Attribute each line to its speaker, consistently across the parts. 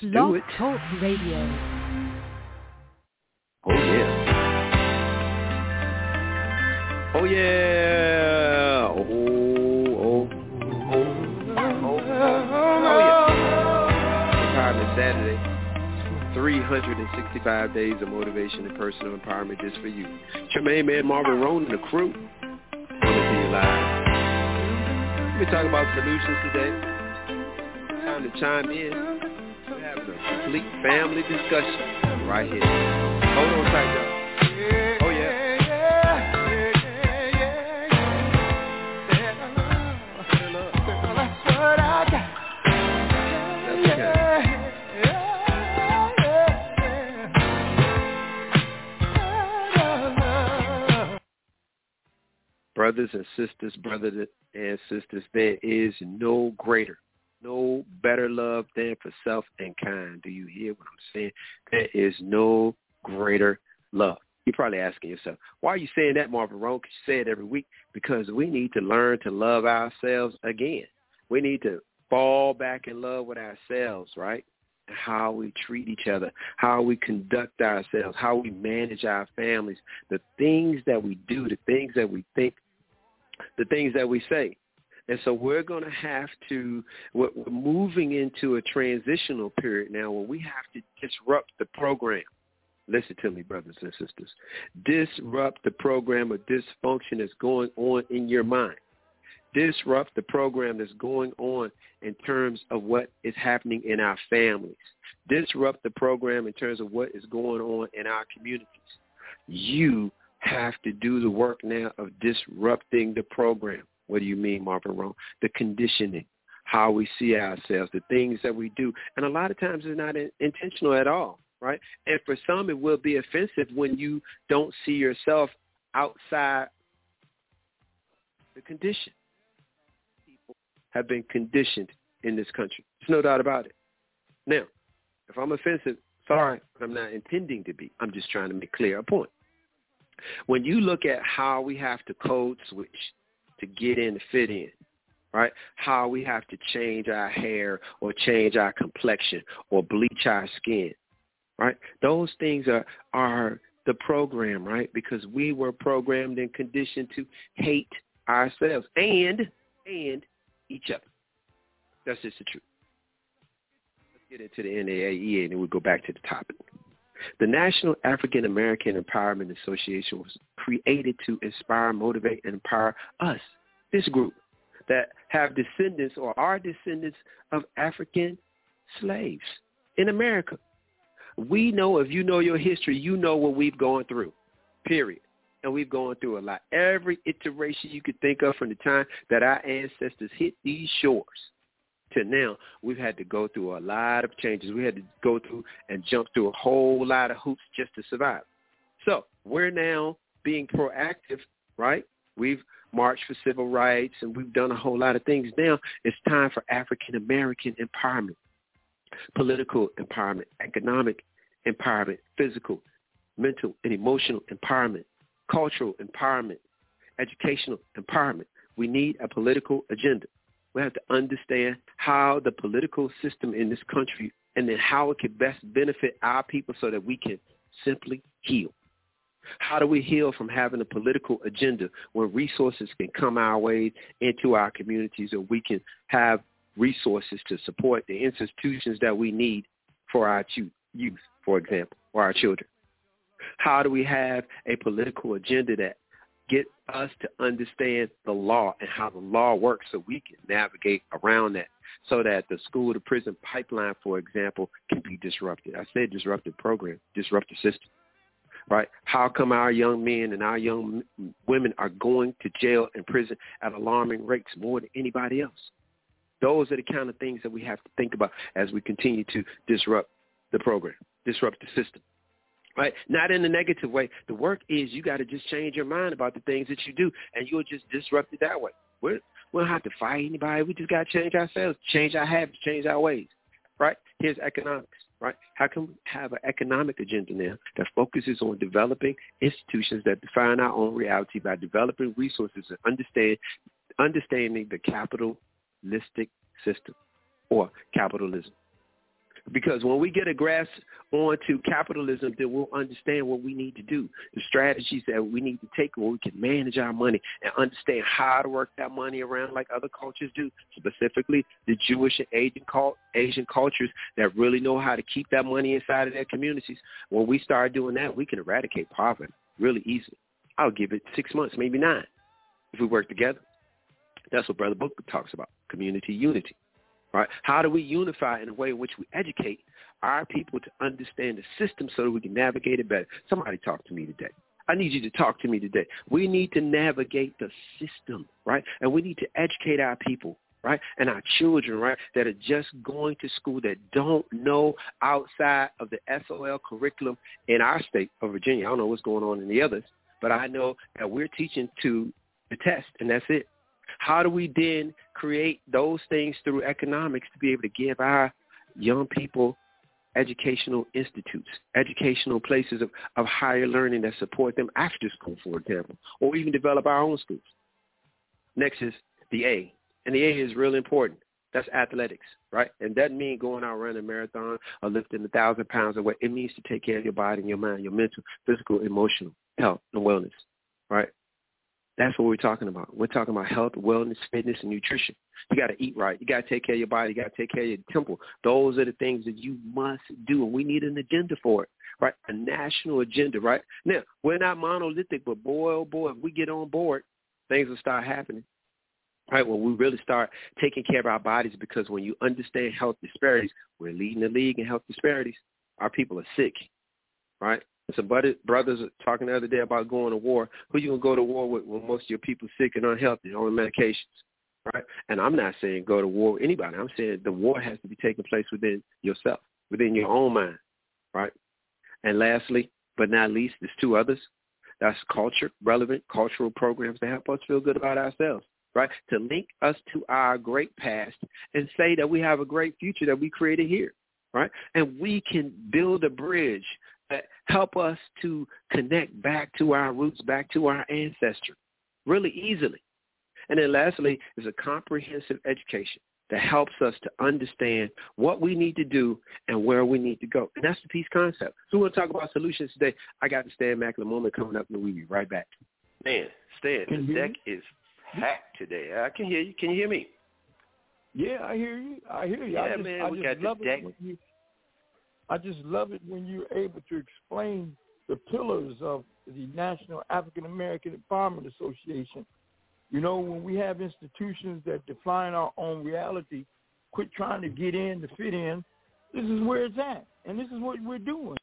Speaker 1: do it.
Speaker 2: Talk Radio.
Speaker 1: Oh, yeah. Oh, yeah. Oh, yeah. Empowerment Saturday. 365 days of motivation and personal empowerment just for you. Tremaine Man, Marvin Roan, and the crew. Coming to you live. We're talking about solutions today. Time to chime in. We're having a complete family discussion right here. Hold on tight, y'all. Oh, yeah. Brothers and sisters, there is no greater, no better love than for self and kind. Do you hear what I'm saying? There is no greater love. You're probably asking yourself, why are you saying that, Marvin Roan? Because you say it every week. Because we need to learn to love ourselves again. We need to fall back in love with ourselves, right? How we treat each other, how we conduct ourselves, how we manage our families, the things that we do, the things that we think, the things that we say. And so we're going to have to, we're moving into a transitional period now where we have to disrupt the program. Listen to me, brothers and sisters. Disrupt the program of dysfunction that's going on in your mind. Disrupt the program that's going on in terms of what is happening in our families. Disrupt the program in terms of what is going on in our communities. You have to do the work now of disrupting the program. What do you mean, Marvin Roan? The conditioning, how we see ourselves, the things that we do. And a lot of times it's not intentional at all, right? And for some, it will be offensive when you don't see yourself outside the condition. People have been conditioned in this country. There's no doubt about it. Now, if I'm offensive, sorry, but I'm not intending to be. I'm just trying to make clear a point. When you look at how we have to code switch to get in, to fit in, right? How we have to change our hair or change our complexion or bleach our skin, right? Those things are the program, right? Because we were programmed and conditioned to hate ourselves and each other. That's just the truth. Let's get into the NAAEA and then we'll go back to the topic. The National African American Empowerment Association was created to inspire, motivate, and empower us, this group, that have descendants or are descendants of African slaves in America. We know, if you know your history, you know what we've gone through, period. And we've gone through a lot. Every iteration you could think of from the time that our ancestors hit these shores to now, we've had to go through a lot of changes. We had to go through and jump through a whole lot of hoops just to survive. So we're now being proactive, right? We've marched for civil rights and we've done a whole lot of things. Now it's time for African-American empowerment, political empowerment, economic empowerment, physical, mental, and emotional empowerment, cultural empowerment, educational empowerment. We need a political agenda. We have to understand how the political system in this country and then how it can best benefit our people so that we can simply heal. How do we heal from having a political agenda when resources can come our way into our communities, or we can have resources to support the institutions that we need for our youth, for example, or our children? How do we have a political agenda that get us to understand the law and how the law works so we can navigate around that, so that the school to prison pipeline, for example, can be disrupted? I said disruptive program, disruptive system, right? How come our young men and our young women are going to jail and prison at alarming rates more than anybody else? Those are the kind of things that we have to think about as we continue to disrupt the program, disrupt the system. Right? Not in a negative way. The work is you got to just change your mind about the things that you do, and you'll just disrupt it that way. We don't have to fight anybody. We just got to change ourselves, change our habits, change our ways. Right? Here's economics. Right? How can we have an economic agenda now that focuses on developing institutions that define our own reality by developing resources and understanding the capitalistic system or capitalism? Because when we get a grasp onto capitalism, then we'll understand what we need to do, the strategies that we need to take where we can manage our money and understand how to work that money around like other cultures do, specifically the Jewish and Asian cultures that really know how to keep that money inside of their communities. When we start doing that, we can eradicate poverty really easily. I'll give it 6 months, maybe 9, if we work together. That's what Brother Booker talks about, community unity. Right? How do we unify in a way in which we educate our people to understand the system so that we can navigate it better? Somebody talk to me today. I need you to talk to me today. We need to navigate the system, right? And we need to educate our people, right? And our children, right, that are just going to school that don't know outside of the SOL curriculum in our state of Virginia. I don't know what's going on in the others, but I know that we're teaching to the test, and that's it. How do we then create those things through economics to be able to give our young people educational institutes, educational places of higher learning that support them after school, for example, or even develop our own schools? Next is the A, and the A is really important. That's athletics, right? And doesn't mean going out running a marathon or lifting 1,000 pounds or what. It means to take care of your body and your mind, your mental, physical, emotional health and wellness, right? That's what we're talking about. We're talking about health, wellness, fitness, and nutrition. You got to eat right. You got to take care of your body. You got to take care of your temple. Those are the things that you must do, and we need an agenda for it, right? A national agenda, right? Now, we're not monolithic, but boy, oh boy, if we get on board, things will start happening, right? When we really start taking care of our bodies, because when you understand health disparities, we're leading the league in health disparities. Our people are sick, right? Some brothers are talking the other day about going to war. Who you going to go to war with when most of your people are sick and unhealthy on medications, right? And I'm not saying go to war with anybody. I'm saying the war has to be taking place within yourself, within your own mind, right? And lastly, but not least, there's 2 others. That's relevant cultural programs that help us feel good about ourselves, right? To link us to our great past and say that we have a great future that we created here, right? And we can build a bridge that help us to connect back to our roots, back to our ancestry really easily. And then lastly is a comprehensive education that helps us to understand what we need to do and where we need to go. And that's the peace concept. So we're going to talk about solutions today. I got the Stan Mackler coming up, and we'll be right back. Man, Stan, the deck is packed today. I can hear you. Can you hear me?
Speaker 2: Yeah, I hear you.
Speaker 1: Yeah, we got the deck.
Speaker 2: I just love it when you're able to explain the pillars of the National African American Empowerment Association. You know, when we have institutions that define our own reality, quit trying to get in to fit in, this is where it's at, and this is what we're doing.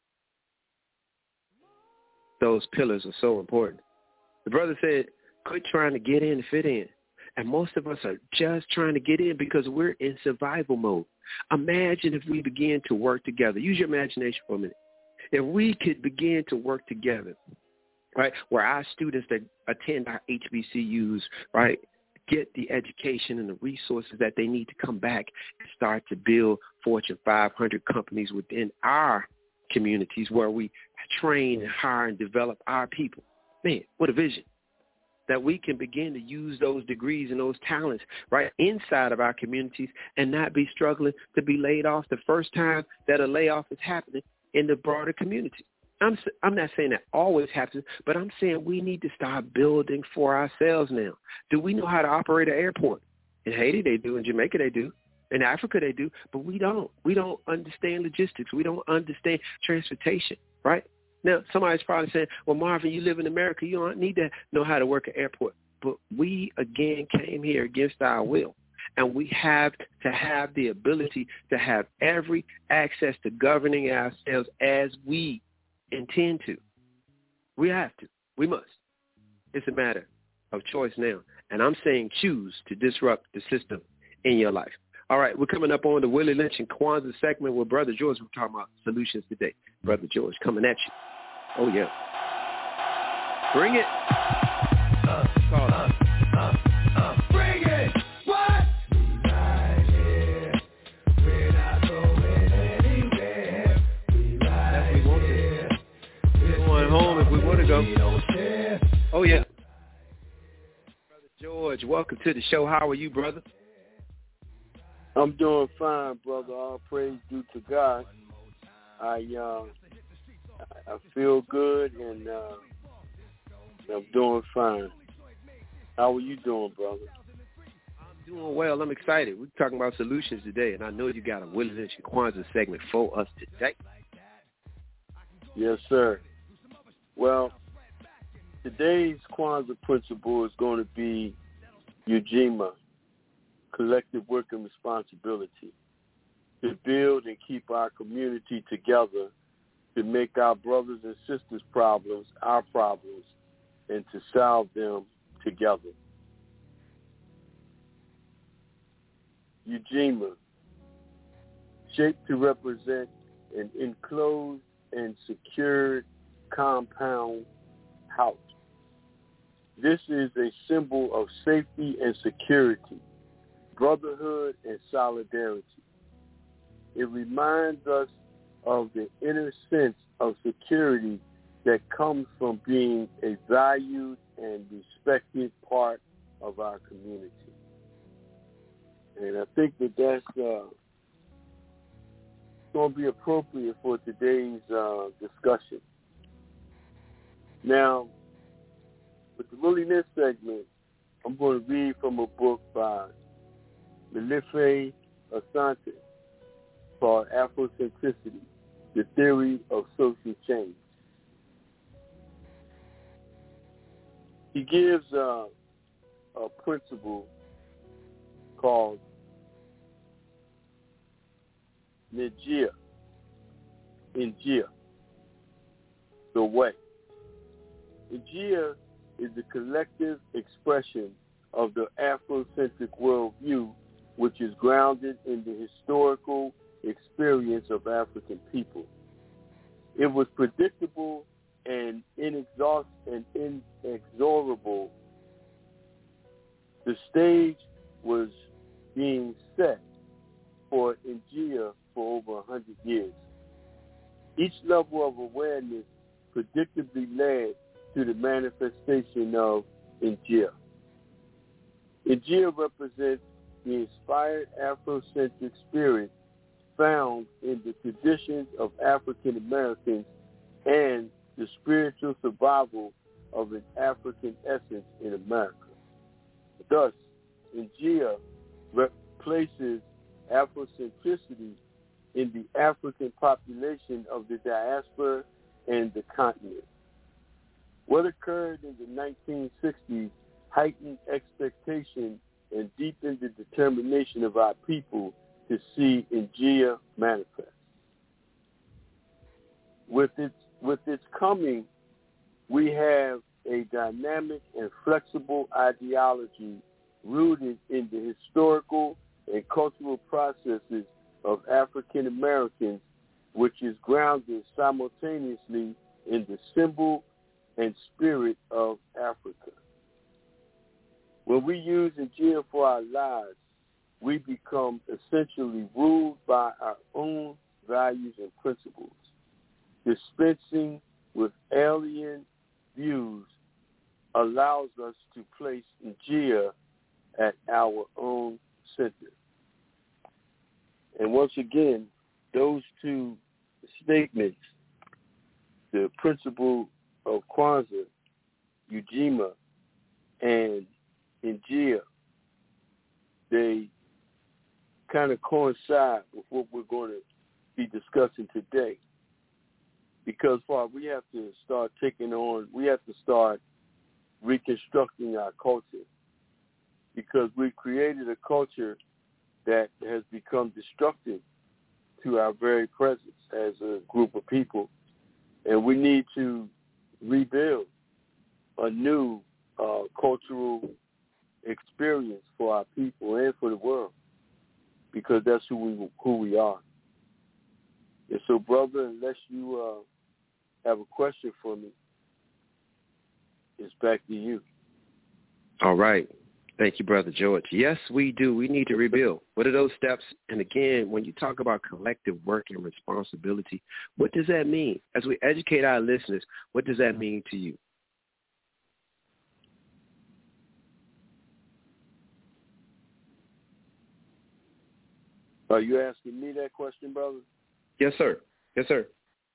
Speaker 1: Those pillars are so important. The brother said, quit trying to get in to fit in. And most of us are just trying to get in because we're in survival mode. Imagine if we begin to work together. Use your imagination for a minute. If we could begin to work together, right, where our students that attend our HBCUs, right, get the education and the resources that they need to come back and start to build Fortune 500 companies within our communities where we train and hire and develop our people. Man, what a vision. That we can begin to use those degrees and those talents right inside of our communities and not be struggling to be laid off the first time that a layoff is happening in the broader community. I'm not saying that always happens, but I'm saying we need to start building for ourselves now. Do we know how to operate an airport? In Haiti, they do. In Jamaica, they do. In Africa, they do. But we don't. We don't understand logistics. We don't understand transportation, right? Now, somebody's probably saying, well, Marvin, you live in America. You don't need to know how to work an airport. But we, again, came here against our will. And we have to have the ability to have every access to governing ourselves as we intend to. We have to. We must. It's a matter of choice now. And I'm saying choose to disrupt the system in your life. All right, we're coming up on the Willie Lynch and Kwanzaa segment with Brother George. We're talking about solutions today. Brother George coming at you. Oh, yeah. Bring it.
Speaker 3: Bring it. What? Right here. We're not going anywhere.
Speaker 1: If we want to. We're going home if we want to go. Oh, yeah. Brother George, welcome to the show. How are you, brother?
Speaker 4: I'm doing fine, brother. All praise due to God. I feel good, and I'm doing fine. How are you doing, brother?
Speaker 1: I'm doing well. I'm excited. We're talking about solutions today, and I know you got a Willie Lynch and Kwanzaa segment for us today.
Speaker 4: Yes, sir. Well, today's Kwanzaa principle is going to be Ujima, collective work and responsibility, to build and keep our community together, to make our brothers and sisters' problems our problems, and to solve them together. Ujima, shaped to represent an enclosed and secured compound house. This is a symbol of safety and security, brotherhood and solidarity. It reminds us of the inner sense of security that comes from being a valued and respected part of our community. And I think that that's going to be appropriate for today's discussion. Now, with the Willie Lynch segment, I'm going to read from a book by Melife Asante called Afrocentricity, the Theory of Social Change. He gives a principle called Njia, the way. Njia is the collective expression of the Afrocentric worldview, which is grounded in the historical experience of African people. It was predictable and inexorable. The stage was being set for Njia for over 100 years. Each level of awareness predictably led to the manifestation of Njia. Njia represents the inspired Afrocentric spirit found in the traditions of African Americans and the spiritual survival of an African essence in America. Thus, Njia places Afrocentricity in the African population of the diaspora and the continent. What occurred in the 1960s heightened expectation and deepened the determination of our people to see Njia manifest. With its coming, we have a dynamic and flexible ideology rooted in the historical and cultural processes of African Americans, which is grounded simultaneously in the symbol and spirit of Africa. When we use Njia for our lives, we become essentially ruled by our own values and principles, dispensing with alien views allows us to place Njia at our own center. And once again, those two statements, the principle of Kwanzaa, Ujima, and Njia, they kind of coincide with what we're going to be discussing today. Because we have to start reconstructing our culture, because we've created a culture that has become destructive to our very presence as a group of people, and we need to rebuild a new cultural experience for our people and for the world, because that's who we are. And so, brother, unless you have a question for me, it's back to you.
Speaker 1: All right. Thank you, Brother George. Yes, we do. We need to rebuild. What are those steps? And again, when you talk about collective work and responsibility, what does that mean? As we educate our listeners, what does that mean to you?
Speaker 4: Are you asking me that question, brother?
Speaker 1: Yes, sir. Yes, sir.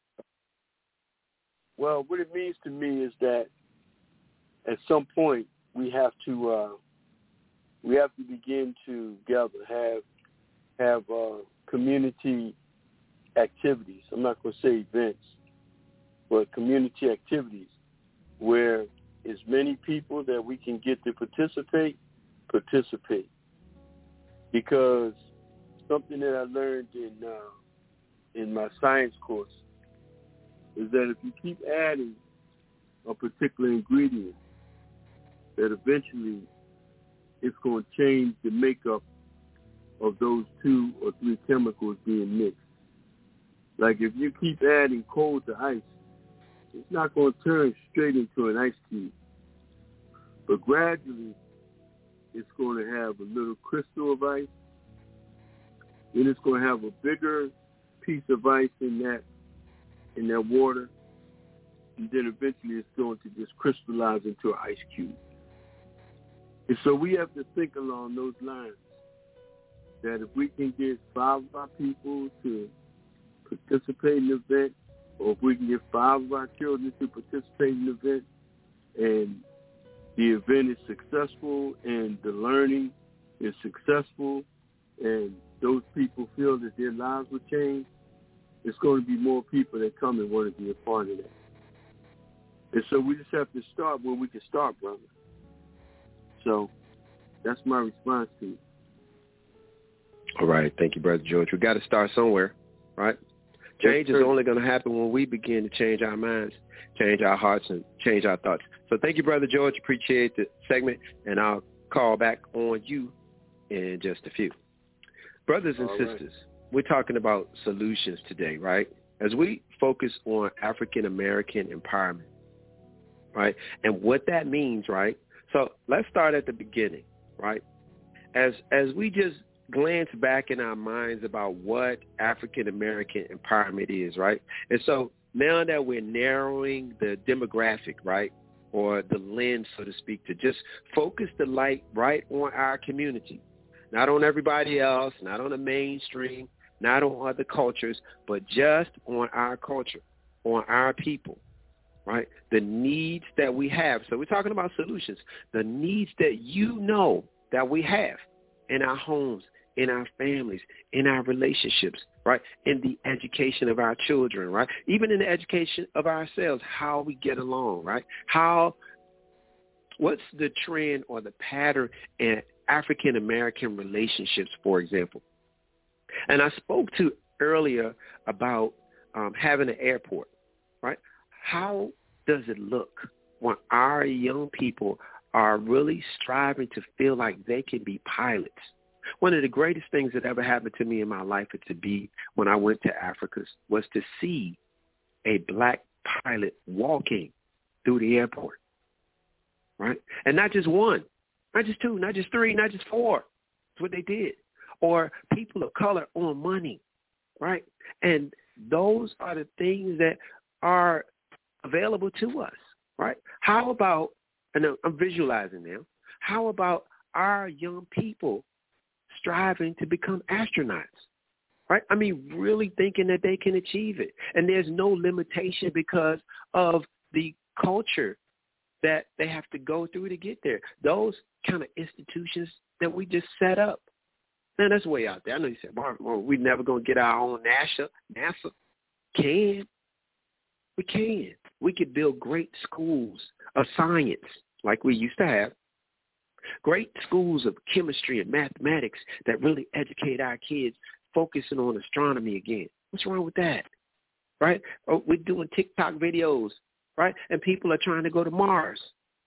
Speaker 4: Well, what it means to me is that at some point we have to begin to gather, have community activities. I'm not going to say events, but community activities where as many people that we can get to participate. Because something that I learned in my science course is that if you keep adding a particular ingredient, that eventually it's going to change the makeup of those 2 or 3 chemicals being mixed. Like if you keep adding cold to ice, it's not going to turn straight into an ice cube. But gradually, it's going to have a little crystal of ice. Then it's going to have a bigger piece of ice in that water. And then eventually it's going to just crystallize into an ice cube. And so we have to think along those lines, that if we can get 5 of our people to participate in the event, or if we can get 5 of our children to participate in the event, and the event is successful and the learning is successful and those people feel that their lives will change, it's going to be more people that come and want to be a part of that. And so we just have to start where we can start, brother. So that's my response to it.
Speaker 1: All right. Thank you, Brother George. We got to start somewhere, right? Change is only going to happen when we begin to change our minds, change our hearts, and change our thoughts. So thank you, Brother George. Appreciate the segment, and I'll call back on you in just a few. Brothers and sisters, we're talking about solutions today, right? As we focus on African-American empowerment, right, and what that means, right? So let's start at the beginning, right? As we just glance back in our minds about what African-American empowerment is, right? And so now that we're narrowing the demographic, right, or the lens, so to speak, to just focus the light right on our community, not on everybody else, not on the mainstream, not on other cultures, but just on our culture, on our people, right? The needs that we have. So we're talking about solutions, the needs that you know that we have in our homes, in our families, in our relationships, right? In the education of our children, right? Even in the education of ourselves, how we get along, right? What's the trend or the pattern in African-American relationships, for example? And I spoke to earlier about having an airport, right? How does it look when our young people are really striving to feel like they can be pilots? One of the greatest things that ever happened to me in my life when I went to Africa was to see a black pilot walking through the airport, right? And not just one, not just 2, not just 3, not just 4. That's what they did. Or people of color on money, right? And those are the things that are available to us, right? How about, and I'm visualizing now, how about our young people striving to become astronauts, right? I mean, really thinking that they can achieve it. And there's no limitation because of the culture that they have to go through to get there. Those kind of institutions that we just set up. Man, that's way out there. I know you said, we're never going to get our own NASA. We can. We could build great schools of science like we used to have. Great schools of chemistry and mathematics that really educate our kids, focusing on astronomy again. What's wrong with that, right? Oh, we're doing TikTok videos, right? And people are trying to go to Mars.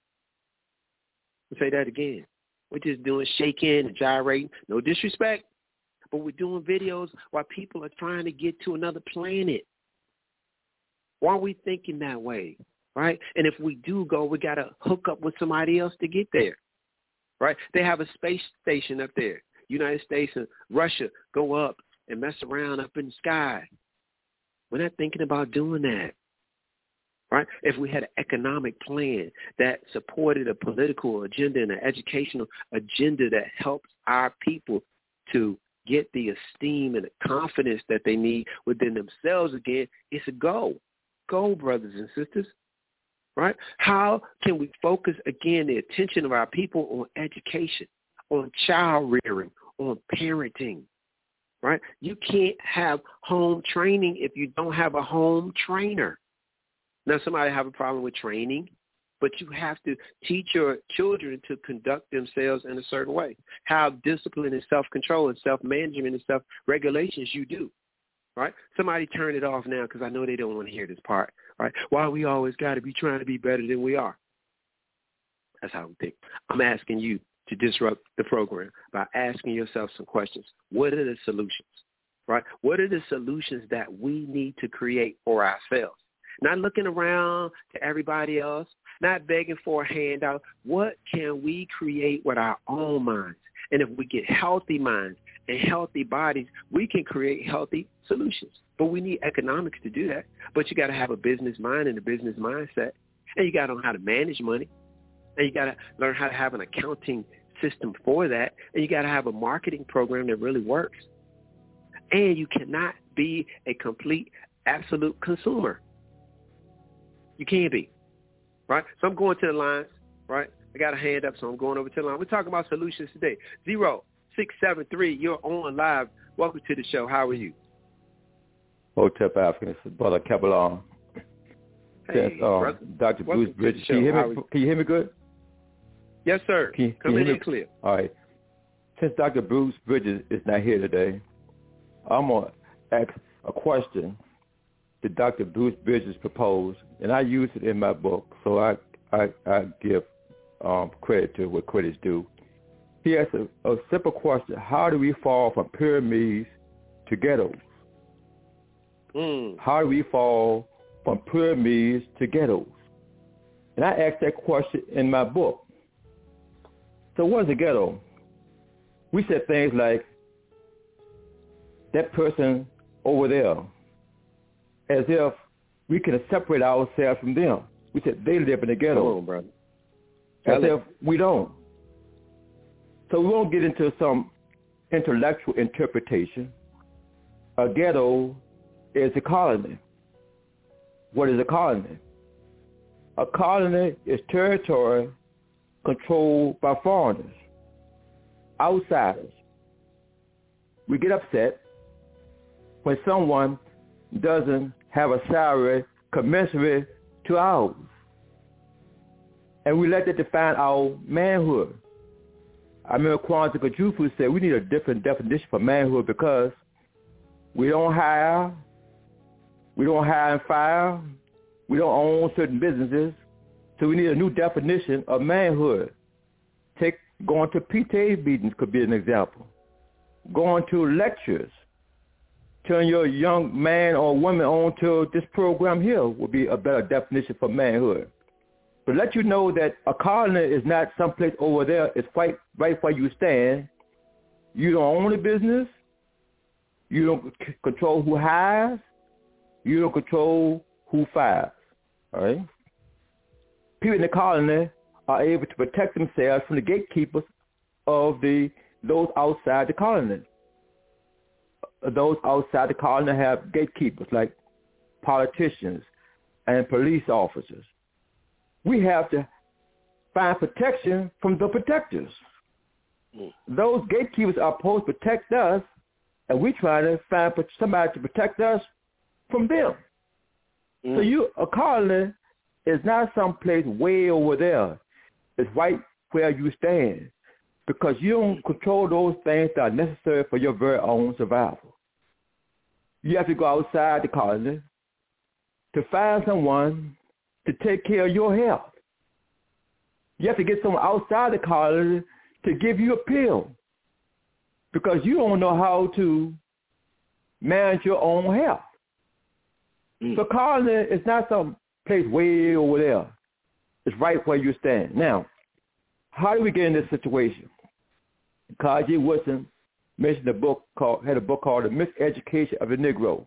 Speaker 1: I'll say that again. We're just doing shaking and gyrating. No disrespect, but we're doing videos while people are trying to get to another planet. Why are we thinking that way, right? And if we do go, we got to hook up with somebody else to get there. Right? They have a space station up there. United States and Russia go up and mess around up in the sky. We're not thinking about doing that. Right? If we had an economic plan that supported a political agenda and an educational agenda that helps our people to get the esteem and the confidence that they need within themselves again, it's a goal. Go, brothers and sisters. Right? How can we focus, again, the attention of our people on education, on child rearing, on parenting? Right? You can't have home training if you don't have a home trainer. Now, somebody have a problem with training, but you have to teach your children to conduct themselves in a certain way. Have discipline and self-control and self-management and self-regulations you do. Right? Somebody turn it off now because I know they don't want to hear this part. Right? Why we always got to be trying to be better than we are. That's how we think. I'm asking you to disrupt the program by asking yourself some questions. What are the solutions? Right? What are the solutions that we need to create for ourselves? Not looking around to everybody else, not begging for a handout. What can we create with our own minds? And if we get healthy minds and healthy bodies, we can create healthy solutions. But we need economics to do that. But you got to have a business mind and a business mindset. And you got to know how to manage money. And you got to learn how to have an accounting system for that. And you got to have a marketing program that really works. And you cannot be a complete, absolute consumer. You can't be. Right? So I'm going to the lines. Right? I got a hand up, so I'm going over to the line. We're talking about solutions today. 0673, you're on live. Welcome to the show. How are you?
Speaker 5: Hotep African, Brother Kabbalah.
Speaker 1: Hey, brother.
Speaker 5: Dr. Bruce Bridges. Can you hear me good?
Speaker 1: Yes, sir. Come in clear.
Speaker 5: All right. Since Dr. Bruce Bridges is not here today, I'm going to ask a question that Dr. Bruce Bridges proposed, and I use it in my book, so I give credit to what credit's due. He asked a simple question: how do we fall from pyramids to ghettos? How do we fall from pyramids to ghettos? And I asked that question in my book. So what is a ghetto? We said things like, that person over there, as if we can separate ourselves from them. We said they live in the ghetto.
Speaker 1: Come on, brother.
Speaker 5: As if we don't. So we won't get into some intellectual interpretation. A ghetto is a colony. What is a colony? A colony is territory controlled by foreigners, outsiders. We get upset when someone doesn't have a salary commensurate to ours. And we let that define our manhood. I remember Kwanzaa Kajufu said we need a different definition for manhood because we don't hire and fire, we don't own certain businesses, so we need a new definition of manhood. Take going to PTA meetings could be an example. Going to lectures, turn your young man or woman on to this program here would be a better definition for manhood. But let you know that a colony is not someplace over there. It's right where you stand. You don't own a business. You don't control who hires. You don't control who fires. All right? People in the colony are able to protect themselves from the gatekeepers of those outside the colony. Those outside the colony have gatekeepers like politicians and police officers. We have to find protection from the protectors. Those gatekeepers are supposed to protect us, and we try to find somebody to protect us from them. So a colony is not someplace way over there. It's right where you stand because you don't control those things that are necessary for your very own survival. You have to go outside the colony to find someone to take care of your health. You have to get someone outside the colony to give you a pill because you don't know how to manage your own health. So colony is not some place way over there. It's right where you stand. Now, how do we get in this situation? Kaji Woodson mentioned had a book called The Miseducation of the Negro.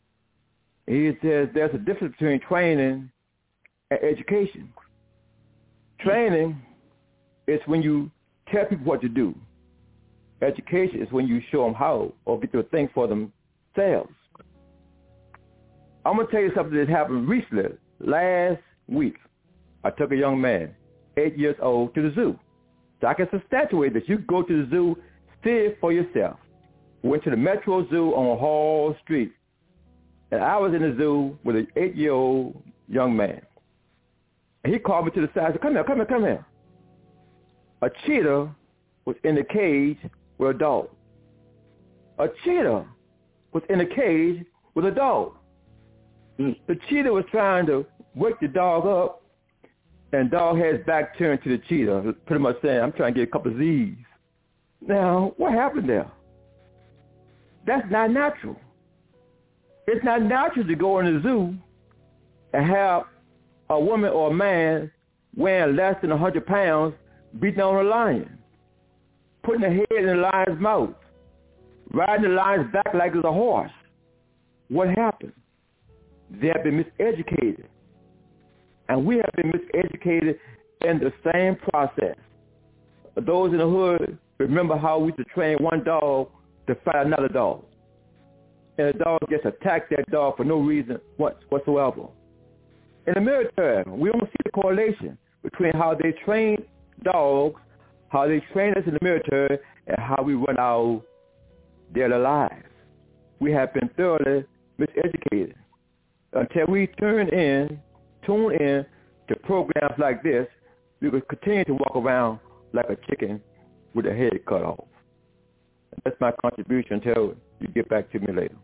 Speaker 5: He says there's a difference between training and education. Training is when you tell people what to do. Education is when you show them how or get to think for themselves. I'm going to tell you something that happened recently. Last week, I took a young man, 8 years old, to the zoo. So I can substantiate that you can go to the zoo, see it for yourself. We went to the Metro Zoo on Hall Street. And I was in the zoo with an 8-year-old young man. And he called me to the side and said, come here. A cheetah was in the cage with a dog. A cheetah was in a cage with a dog. The cheetah was trying to wake the dog up, and the dog had his back turned to the cheetah, pretty much saying, I'm trying to get a couple of Z's. Now, what happened there? That's not natural. It's not natural to go in the zoo and have a woman or a man weighing less than 100 pounds beating on a lion, putting a head in the lion's mouth, riding the lion's back like it's a horse. What happened? They have been miseducated. And we have been miseducated in the same process. Those in the hood remember how we used to train one dog to fight another dog. And the dog just attacked that dog for no reason whatsoever. In the military, we don't see the correlation between how they train dogs, how they train us in the military, and how we run our daily lives. We have been thoroughly miseducated. Until we tune in to programs like this, we will continue to walk around like a chicken with a head cut off. And that's my contribution until you get back to me later.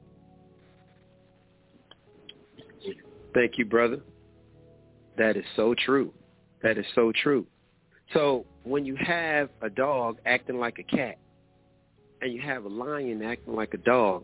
Speaker 1: Thank you, brother. That is so true. That is so true. So when you have a dog acting like a cat and you have a lion acting like a dog,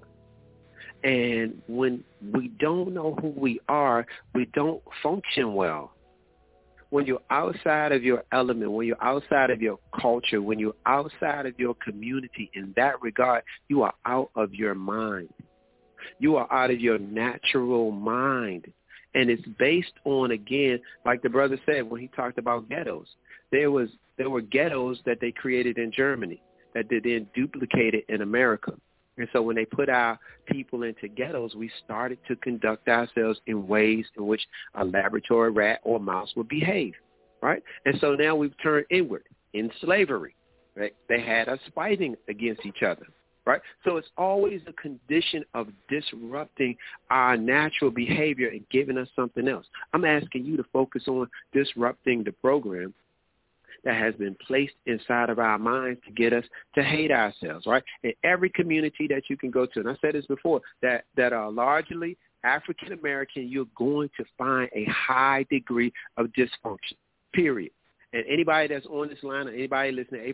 Speaker 1: and when we don't know who we are, we don't function well. When you're outside of your element, when you're outside of your culture, when you're outside of your community, in that regard, you are out of your mind. You are out of your natural mind. And it's based on, again, like the brother said when he talked about ghettos. There were ghettos that they created in Germany that they then duplicated in America. And so when they put our people into ghettos, we started to conduct ourselves in ways in which a laboratory rat or mouse would behave, right? And so now we've turned inward in slavery, right? They had us fighting against each other, right? So it's always a condition of disrupting our natural behavior and giving us something else. I'm asking you to focus on disrupting the program that has been placed inside of our minds to get us to hate ourselves, right? In every community that you can go to, and I said this before, that are largely African-American, you're going to find a high degree of dysfunction, period. And anybody that's on this line or anybody listening,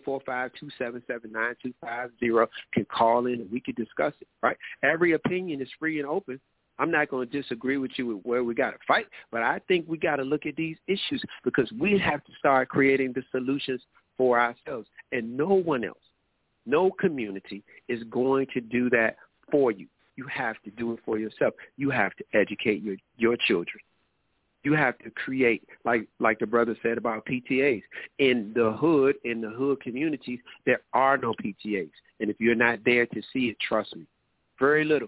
Speaker 1: 845-277-9250 can call in and we can discuss it, right? Every opinion is free and open. I'm not going to disagree with you with where we got to fight, but I think we got to look at these issues because we have to start creating the solutions for ourselves. And no one else, no community is going to do that for you. You have to do it for yourself. You have to educate your children. You have to create, like the brother said about PTAs. In the hood communities, there are no PTAs. And if you're not there to see it, trust me, very little.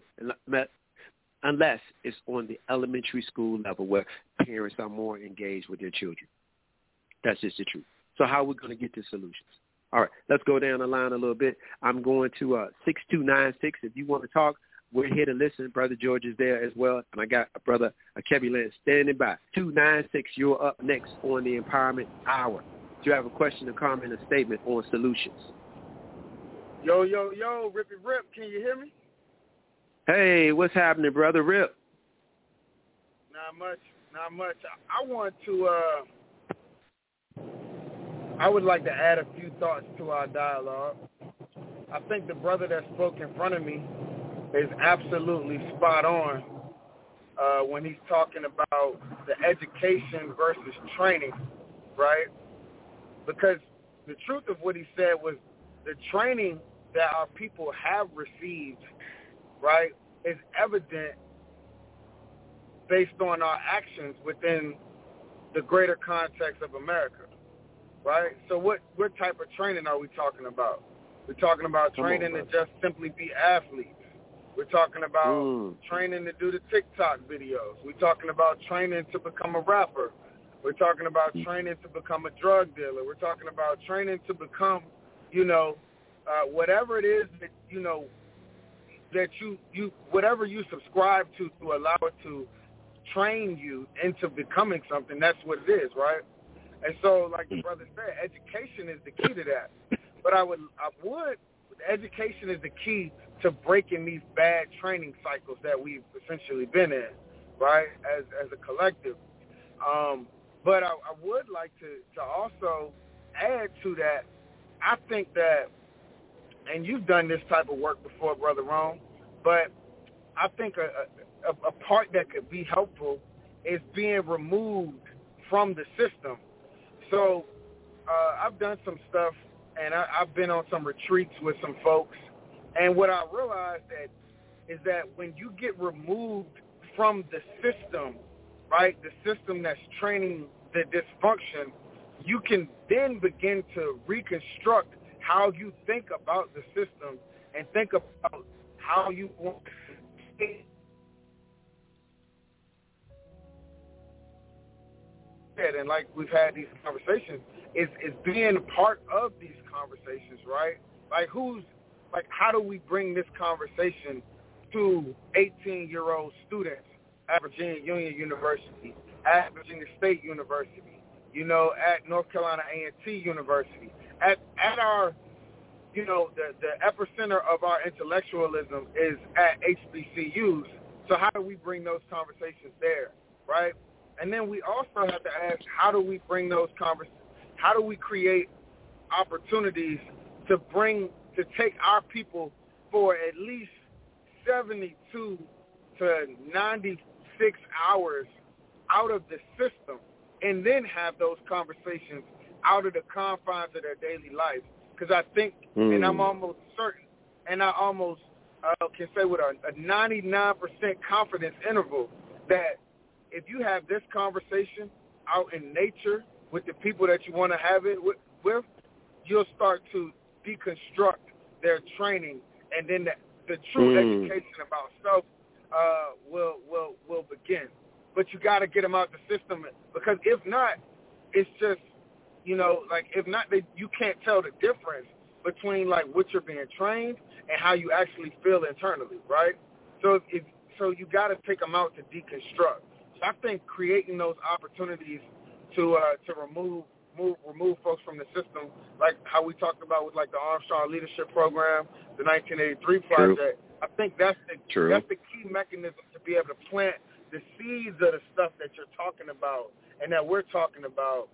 Speaker 1: Unless it's on the elementary school level where parents are more engaged with their children. That's just the truth. So how are we going to get to solutions? All right, let's go down the line a little bit. I'm going to 6296. If you want to talk, we're here to listen. Brother George is there as well. And I got Brother Kebby Lance standing by. 296, you're up next on the Empowerment Hour. Do you have a question, a comment, a statement on solutions?
Speaker 6: Yo, Rippy Rip, can you hear me?
Speaker 1: Hey, what's happening, Brother Rip?
Speaker 6: Not much. I would like to add a few thoughts to our dialogue. I think the brother that spoke in front of me is absolutely spot on when he's talking about the education versus training, right? Because the truth of what he said was the training that our people have received, right, is evident based on our actions within the greater context of America, right? So what type of training are we talking about? We're talking about training to just simply be athletes. We're talking about training to do the TikTok videos. We're talking about training to become a rapper. We're talking about training to become a drug dealer. We're talking about training to become, whatever it is that, that you whatever you subscribe to allow it to train you into becoming something. That's what it is, right? And so, like the brother said, education is the key to that. But education is the key to breaking these bad training cycles that we've essentially been in, right, as a collective. But I would like to also add to that, I think that, and you've done this type of work before, Brother Rome, but I think a part that could be helpful is being removed from the system. So I've done some stuff, and I've been on some retreats with some folks, and what I realized is that when you get removed from the system, right, the system that's training the dysfunction, you can then begin to reconstruct how you think about the system and think about how you want to and like we've had these conversations, is being part of these conversations, right? Like how do we bring this conversation to 18-year-old students at Virginia Union University, at Virginia State University, at North Carolina A&T University, at our, the epicenter of our intellectualism is at HBCUs. So how do we bring those conversations there, right? And then we also have to ask, how do we bring those how do we create opportunities to take our people for at least 72 to 96 hours out of the system and then have those conversations out of the confines of their daily life? Because I think, and I'm almost certain, and I almost can say with a 99% confidence interval that if you have this conversation out in nature with the people that you want to have it with, you'll start to deconstruct their training, and then the true education about self will begin. But you got to get them out the system, because if not, it's just, if not, you can't tell the difference between like what you're being trained and how you actually feel internally, right? So you got to take them out to deconstruct. So I think creating those opportunities to remove folks from the system, like how we talked about with like the Armstrong Leadership Program, the 1983 project. I think that's the key mechanism to be able to plant the seeds of the stuff that you're talking about and that we're talking about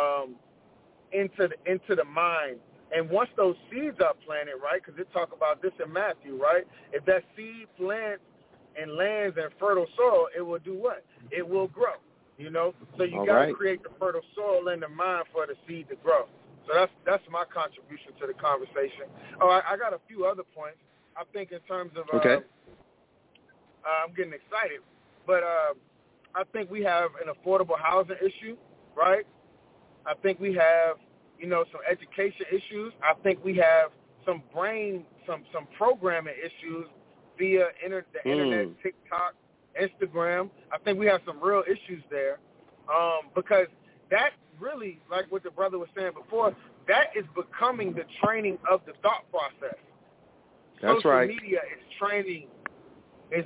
Speaker 6: into the mind. And once those seeds are planted, right, because it talk about this in Matthew, right? If that seed plants and lands in fertile soil, it will do what? It will grow, So you got to create the fertile soil in the mind for the seed to grow. So that's my contribution to the conversation. Oh, I got a few other points. I think in terms of I'm getting excited, but I think we have an affordable housing issue, right? I think we have, some education issues. I think we have some programming issues via the internet, TikTok, Instagram. I think we have some real issues there because that really, like what the brother was saying before, that is becoming the training of the thought process.
Speaker 1: That's
Speaker 6: Social
Speaker 1: right.
Speaker 6: media is training, it's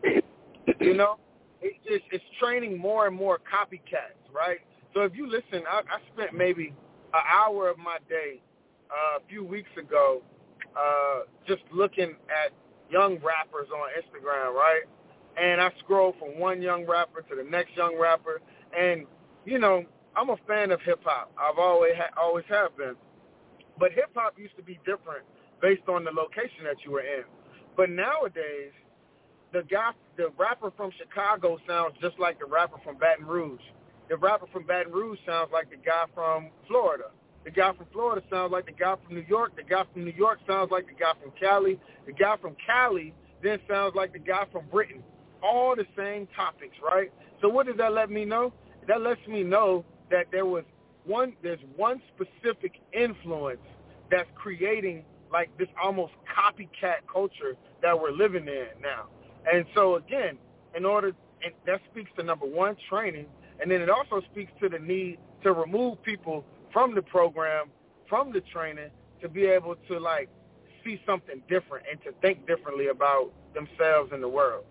Speaker 6: training more and more copycats, right? So if you listen, I spent maybe an hour of my day a few weeks ago just looking at young rappers on Instagram, right? And I scroll from one young rapper to the next young rapper, and I'm a fan of hip hop. I've always have been, but hip hop used to be different based on the location that you were in. But nowadays, the rapper from Chicago sounds just like the rapper from Baton Rouge. The rapper from Baton Rouge sounds like the guy from Florida. The guy from Florida sounds like the guy from New York. The guy from New York sounds like the guy from Cali. The guy from Cali then sounds like the guy from Britain. All the same topics, right? So what does that let me know? That lets me know that there's one specific influence that's creating like this almost copycat culture that we're living in now. And so again, and that speaks to number one, training, and then it also speaks to the need to remove people from the program, from the training, to be able to like see something different and to think differently about themselves and the world.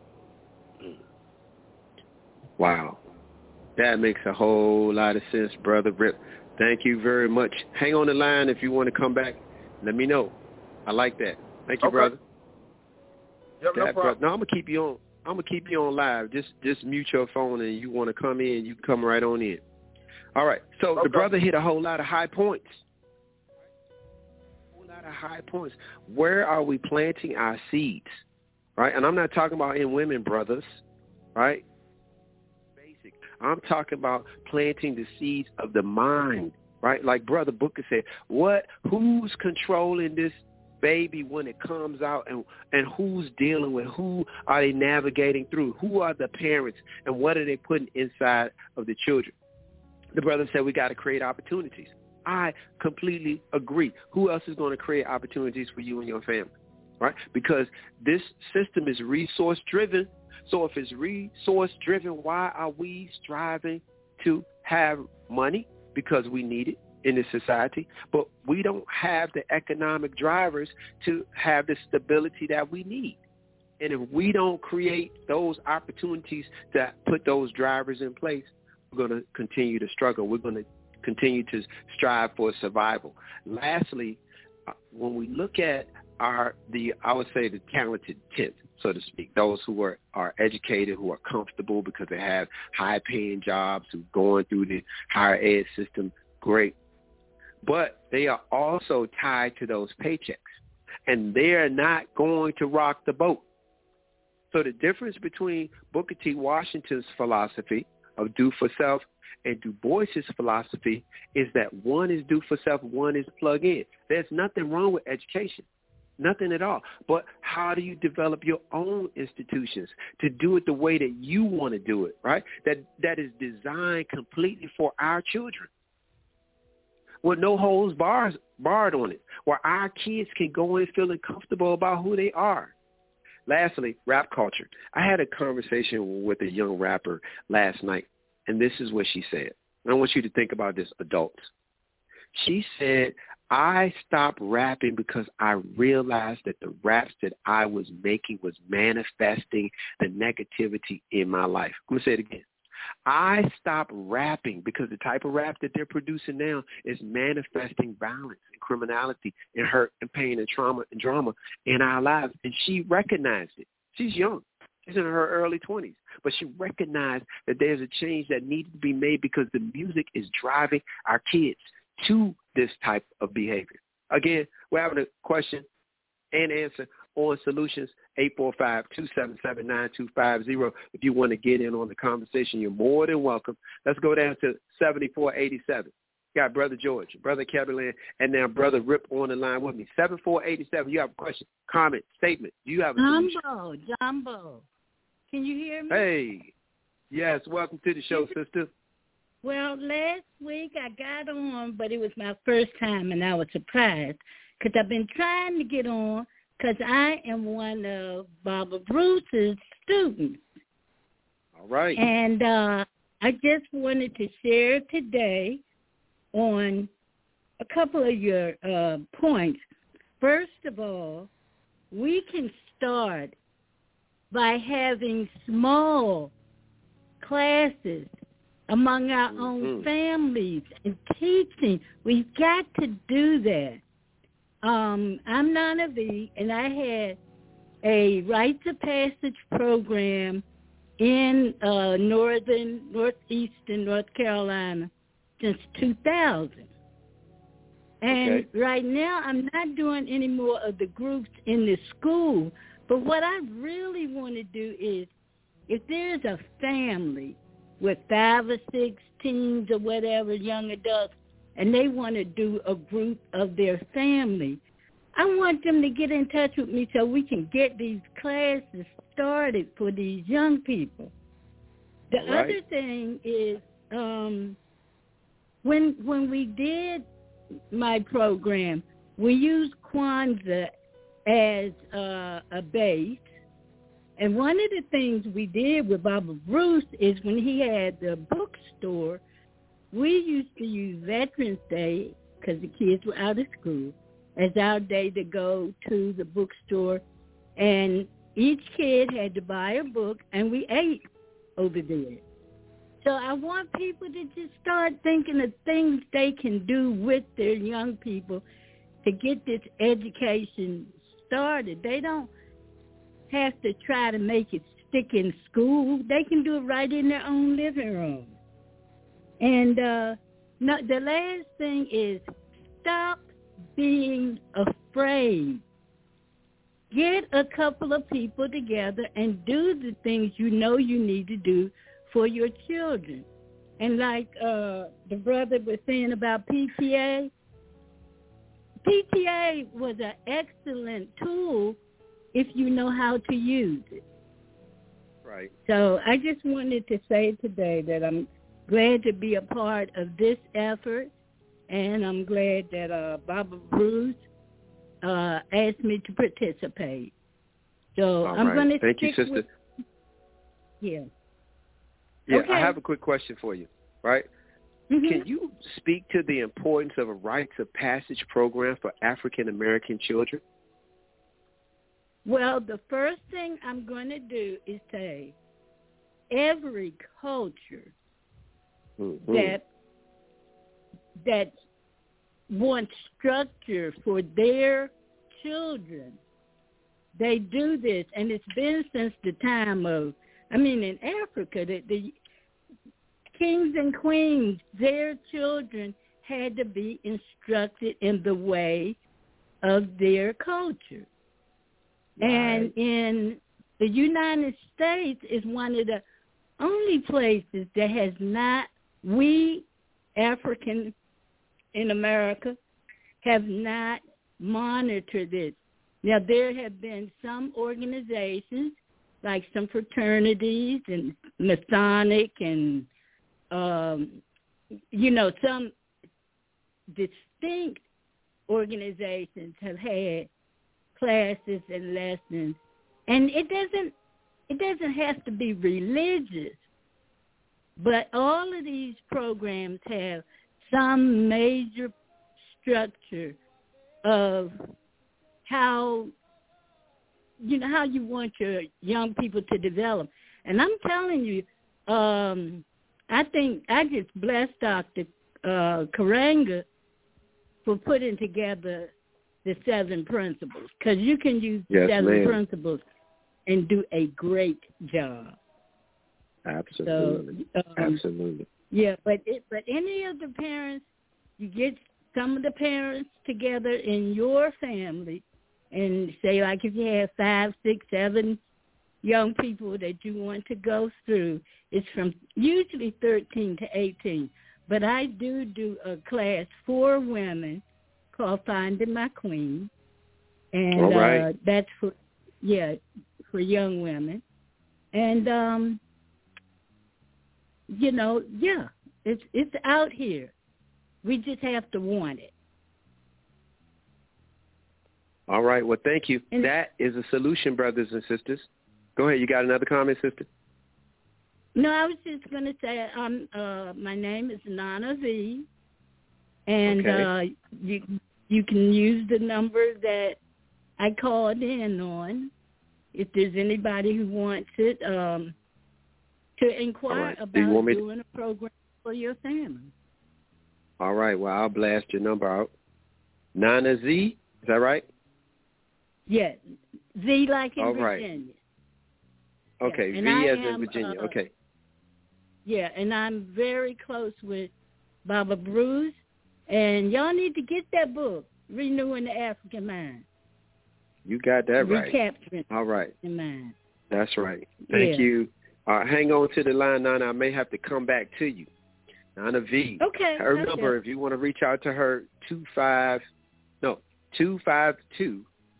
Speaker 1: Wow. That makes a whole lot of sense, Brother Rip. Thank you very much. Hang on the line if you want to come back. Let me know. I like that. Thank you, brother.
Speaker 6: Yep, no problem.
Speaker 1: No, I'm gonna keep you on. I'm gonna keep you on live. Just mute your phone, and you want to come in, you come right on in. All right. So the brother hit a whole lot of high points. Where are we planting our seeds? Right? And I'm not talking about in women, brothers. Right? Basic. I'm talking about planting the seeds of the mind. Right? Like Brother Booker said, who's controlling this baby when it comes out, and who's dealing with, who are they navigating through, who are the parents, and what are they putting inside of the children? The brother said we got to create opportunities. I completely agree. Who else is going to create opportunities for you and your family, right? Because this system is resource-driven. So if it's resource-driven, why are we striving to have money? Because we need it in this society, but we don't have the economic drivers to have the stability that we need. And if we don't create those opportunities to put those drivers in place, we're going to continue to struggle. We're going to continue to strive for survival. Lastly, when we look at I would say the talented 10th, so to speak, those who are educated, who are comfortable because they have high-paying jobs, who are going through the higher ed system, great. But they are also tied to those paychecks, and they're not going to rock the boat. So the difference between Booker T. Washington's philosophy of do for self and Du Bois's philosophy is that one is do for self, one is plug in. There's nothing wrong with education, nothing at all. But how do you develop your own institutions to do it the way that you want to do it, right? That is designed completely for our children, with no holds barred on it, where our kids can go in feeling comfortable about who they are. Lastly, rap culture. I had a conversation with a young rapper last night, and this is what she said. I want you to think about this, adults. She said, I stopped rapping because I realized that the raps that I was making was manifesting the negativity in my life. I'm going to say it again. I stopped rapping because the type of rap that they're producing now is manifesting violence and criminality and hurt and pain and trauma and drama in our lives. And she recognized it. She's young. She's in her early 20s. But she recognized that there's a change that needed to be made because the music is driving our kids to this type of behavior. Again, we're having a question and answer on Solutions, 845-277-9250. If you want to get in on the conversation, you're more than welcome. Let's go down to 7487. Got Brother George, Brother Keverland, and now Brother Rip on the line with me. 7487, you have a question, comment, statement. Do you have a solution?
Speaker 7: Jumbo. Can you hear me?
Speaker 1: Hey. Yes, welcome to the show, sister.
Speaker 7: Well, last week I got on, but it was my first time, and I was surprised because I've been trying to get on because I am one of Barbara Bruce's students.
Speaker 1: All right.
Speaker 7: And I just wanted to share today on a couple of your points. First of all, we can start by having small classes among our own families and teaching. We've got to do that. I'm Nana V, and I had a Rites of Passage program in northeastern North Carolina since 2000. And right now I'm not doing any more of the groups in the school, but what I really want to do is if there's a family with 5 or 6 teens or whatever, young adults, and they want to do a group of their family, I want them to get in touch with me so we can get these classes started for these young people. The other thing is when we did my program, we use Kwanzaa as a base. And one of the things we did with Baba Bruce is when he had the bookstore, we used to use Veterans Day, because the kids were out of school, as our day to go to the bookstore. And each kid had to buy a book, and we ate over there. So I want people to just start thinking of things they can do with their young people to get this education started. They don't have to try to make it stick in school. They can do it right in their own living room. And the last thing is stop being afraid. Get a couple of people together and do the things you know you need to do for your children. And like the brother was saying about PTA, PTA was an excellent tool if you know how to use it.
Speaker 1: Right.
Speaker 7: So I just wanted to say today that I'm glad to be a part of this effort, and I'm glad that Baba Bruce asked me to participate. So I'm going to
Speaker 1: Thank you, sister.
Speaker 7: Yeah.
Speaker 1: Yeah,
Speaker 7: okay.
Speaker 1: I have a quick question for you, right?
Speaker 7: Mm-hmm.
Speaker 1: Can you speak to the importance of a rites of passage program for African-American children?
Speaker 7: Well, the first thing I'm going to do is say every culture that wants structure for their children, they do this, and it's been since the time of, in Africa, the kings and queens, their children had to be instructed in the way of their culture. Right. And in the United States is one of the only places that has not, we African in America have not monitored it. Now, there have been some organizations, like some fraternities and Masonic and, some distinct organizations have had classes and lessons. And it doesn't have to be religious, but all of these programs have some major structure of how you want your young people to develop. And I'm telling you, I think I just blessed Dr. Karanga for putting together the 7 principles, because you can use the 7 principles and do a great job.
Speaker 1: Absolutely.
Speaker 7: So,
Speaker 1: absolutely.
Speaker 7: Yeah, but any of the parents, you get some of the parents together in your family and say, like, if you have 5, 6, 7 young people that you want to go through, it's from usually 13 to 18. But I do a class for women called Finding My Queen. And
Speaker 1: all right.
Speaker 7: That's for young women. And, it's out here. We just have to want it.
Speaker 1: All right. Well, thank you. And that is a solution, brothers and sisters. Go ahead. You got another comment, sister?
Speaker 7: No, I was just going to say my name is Nana V. And you can use the number that I called in on if there's anybody who wants it to inquire about doing a program for your family.
Speaker 1: All right. Well, I'll blast your number out. Nana Z, is that right?
Speaker 7: Yeah. Z like in
Speaker 1: all
Speaker 7: Virginia.
Speaker 1: Right. Okay.
Speaker 7: Yeah.
Speaker 1: V as in Virginia. Okay.
Speaker 7: Yeah, and I'm very close with Baba Bruce. And y'all need to get that book, Renewing the African Mind.
Speaker 1: You got that right.
Speaker 7: Recapturing
Speaker 1: all right.
Speaker 7: the mind.
Speaker 1: That's right. Thank you. Hang on to the line, Nana. I may have to come back to you. Nana V.
Speaker 7: Okay.
Speaker 1: Her number, if you want to reach out to her, 252-204-7487.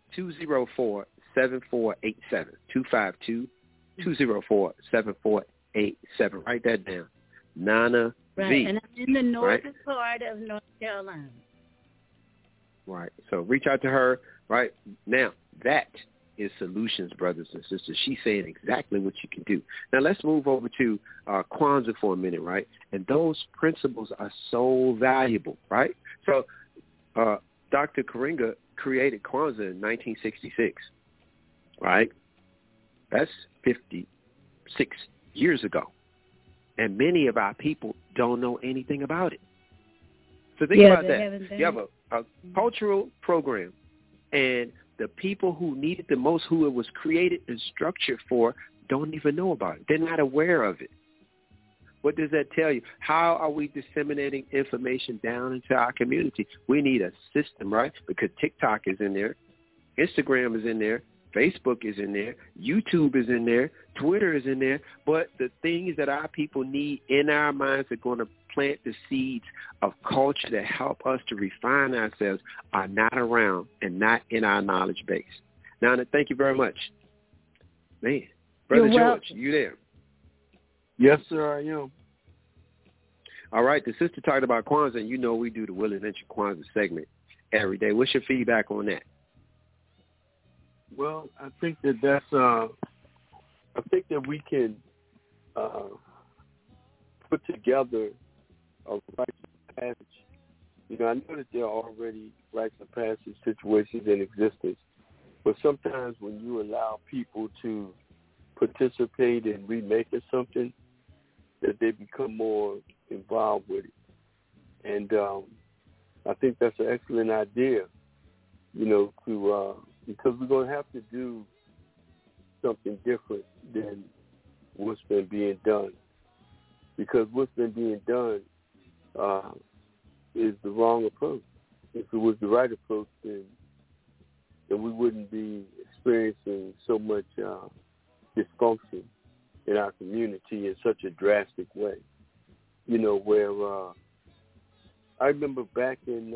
Speaker 1: 252-204-7487. Write that down. Nana
Speaker 7: right.
Speaker 1: V.
Speaker 7: And I'm in the northern part of North Carolina.
Speaker 1: Right. So reach out to her right now. That is solutions, brothers and sisters. She's saying exactly what you can do. Now let's move over to Kwanzaa for a minute, right? And those principles are so valuable, right? So Dr. Karenga created Kwanzaa in 1966, right? That's 56 years ago. And many of our people don't know anything about it. So think about that. You have a cultural program, and the people who need it the most, who it was created and structured for, don't even know about it. They're not aware of it. What does that tell you? How are we disseminating information down into our community? We need a system, right? Because TikTok is in there, Instagram is in there, Facebook is in there, YouTube is in there, Twitter is in there. But the things that our people need in our minds are going to plant the seeds of culture that help us to refine ourselves are not around and not in our knowledge base. Nana, thank you very much. Man, Brother George, you there?
Speaker 4: Yes, sir, I am.
Speaker 1: All right, the sister talked about Kwanzaa, and you know we do the Willie Lynch Kwanzaa segment every day. What's your feedback on that?
Speaker 4: Well, I think that's I think that we can put together a rites of passage. You know, I know that there are already rites of passage situations in existence, but sometimes when you allow people to participate in remaking something, that they become more involved with it. And I think that's an excellent idea, you know, to because we're going to have to do something different than what's been being done. Because what's been being done is the wrong approach. If it was the right approach, then we wouldn't be experiencing so much dysfunction in our community in such a drastic way. You know, where I remember back in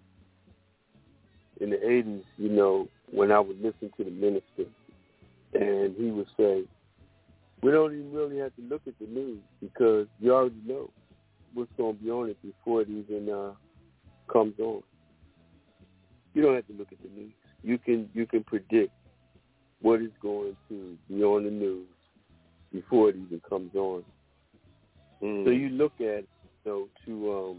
Speaker 4: the 80s, you know, when I would listen to the minister, and he would say, we don't even really have to look at the news because you already know what's going to be on it before it even comes on. You don't have to look at the news. You can predict what is going to be on the news before it even comes on. So you look at it, you know,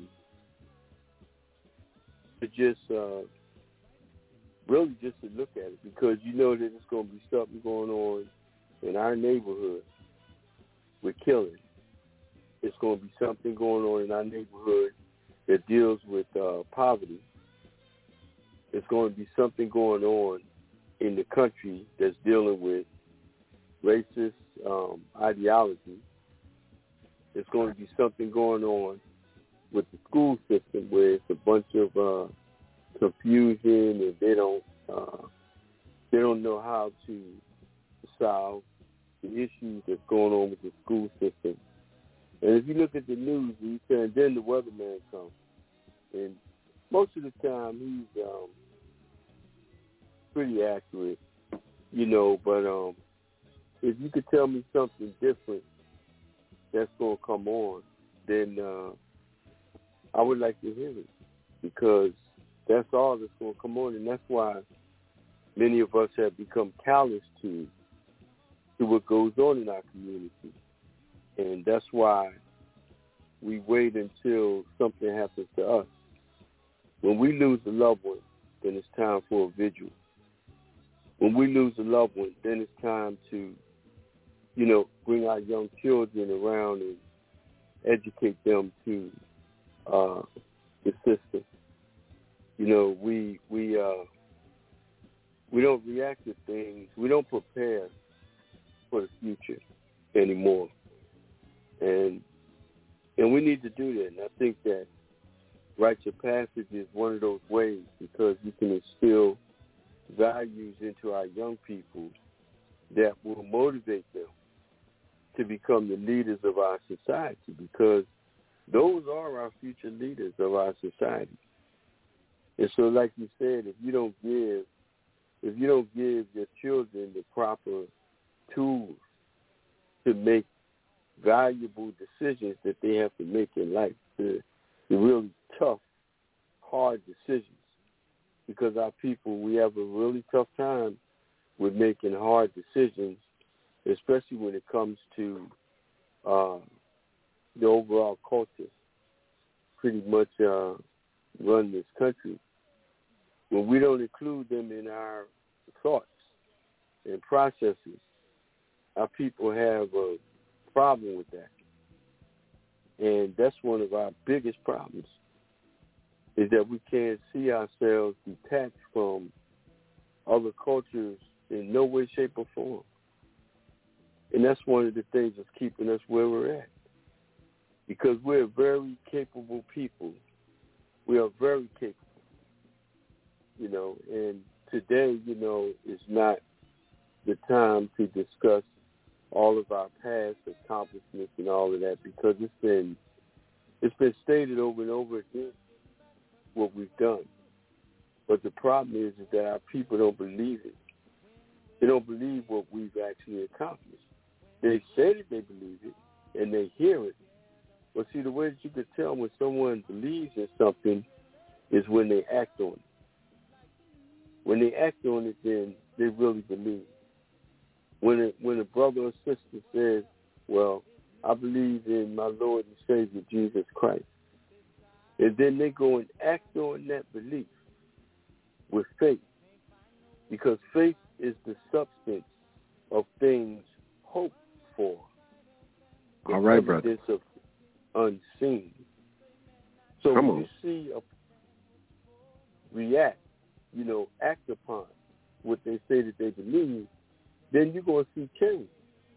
Speaker 4: to just really just to look at it, because you know that there's going to be something going on in our neighborhood with killing. It's going to be something going on in our neighborhood that deals with poverty. It's going to be something going on in the country that's dealing with racist ideology. There's going to be something going on with the school system where it's a bunch of confusion, and they don't know how to solve the issues that's going on with the school system. And if you look at the news, and then the weatherman comes, and most of the time he's pretty accurate, you know. But if you could tell me something different that's going to come on, then I would like to hear it, because that's all that's going to come on, and that's why many of us have become callous to what goes on in our community. And that's why we wait until something happens to us. When we lose a loved one, then it's time for a vigil. When we lose a loved one, then it's time to, you know, bring our young children around and educate them to the system. You know, we don't react to things. We don't prepare for the future anymore, and we need to do that. And I think that rites of passage is one of those ways, because you can instill values into our young people that will motivate them to become the leaders of our society, because those are our future leaders of our society. And so, like you said, if you don't give your children the proper tools to make valuable decisions that they have to make in life, the really tough, hard decisions, because our people, we have a really tough time with making hard decisions, especially when it comes to the overall culture pretty much run this country. When we don't include them in our thoughts and processes, our people have a problem with that. And that's one of our biggest problems, is that we can't see ourselves detached from other cultures in no way, shape, or form. And that's one of the things that's keeping us where we're at. Because we're very capable people. We are very capable. You know, and today, you know, is not the time to discuss all of our past accomplishments and all of that, because it's been stated over and over again what we've done. But the problem is that our people don't believe it. They don't believe what we've actually accomplished. They say that they believe it, and they hear it. But see, the way that you could tell when someone believes in something is when they act on it. When they act on it, then they really believe. When a brother or sister says, well, I believe in my Lord and Savior, Jesus Christ, and then they go and act on that belief with faith, because faith is the substance of things hoped for.
Speaker 1: All right, brother.
Speaker 4: Evidence of unseen. So when you see a react, you know, act upon what they say that they believe, then you're going to see change.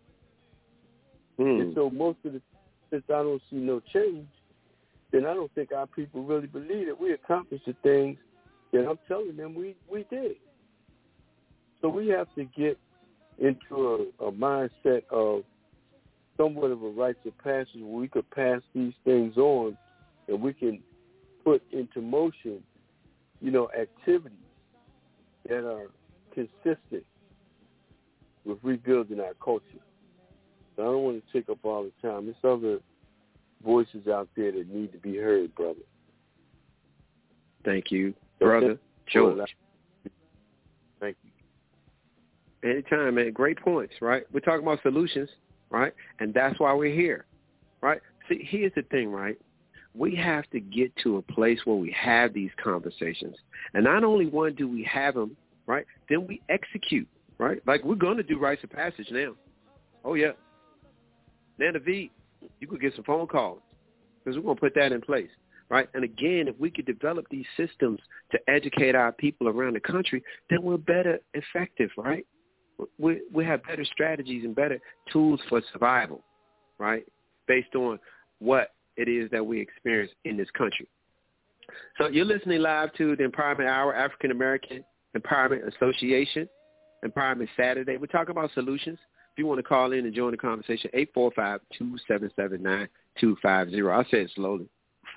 Speaker 4: And so since I don't see no change, then I don't think our people really believe that we accomplished the things that I'm telling them we did. So we have to get into a mindset of somewhat of a rites of passage where we could pass these things on and we can put into motion, you know, activities that are consistent with rebuilding our culture. So I don't want to take up all the time. There's other voices out there that need to be heard, brother.
Speaker 1: Thank you, brother George.
Speaker 4: Thank you.
Speaker 1: Anytime, man. Great points, right? We're talking about solutions, right? And that's why we're here, right? See, here's the thing, right? We have to get to a place where we have these conversations. And not only one do we have them, right, then we execute, right? Like we're going to do rites of passage now. Oh, yeah. Nana V, you could get some phone calls because we're going to put that in place, right? And again, if we could develop these systems to educate our people around the country, then we're better effective, right? We have better strategies and better tools for survival, right, based on what it is that we experience in this country. So you're listening live to the Empowerment Hour, African American Empowerment Association, Empowerment Saturday. We're talking about solutions. If you want to call in and join the conversation, 845-277-9250. I'll say it slowly,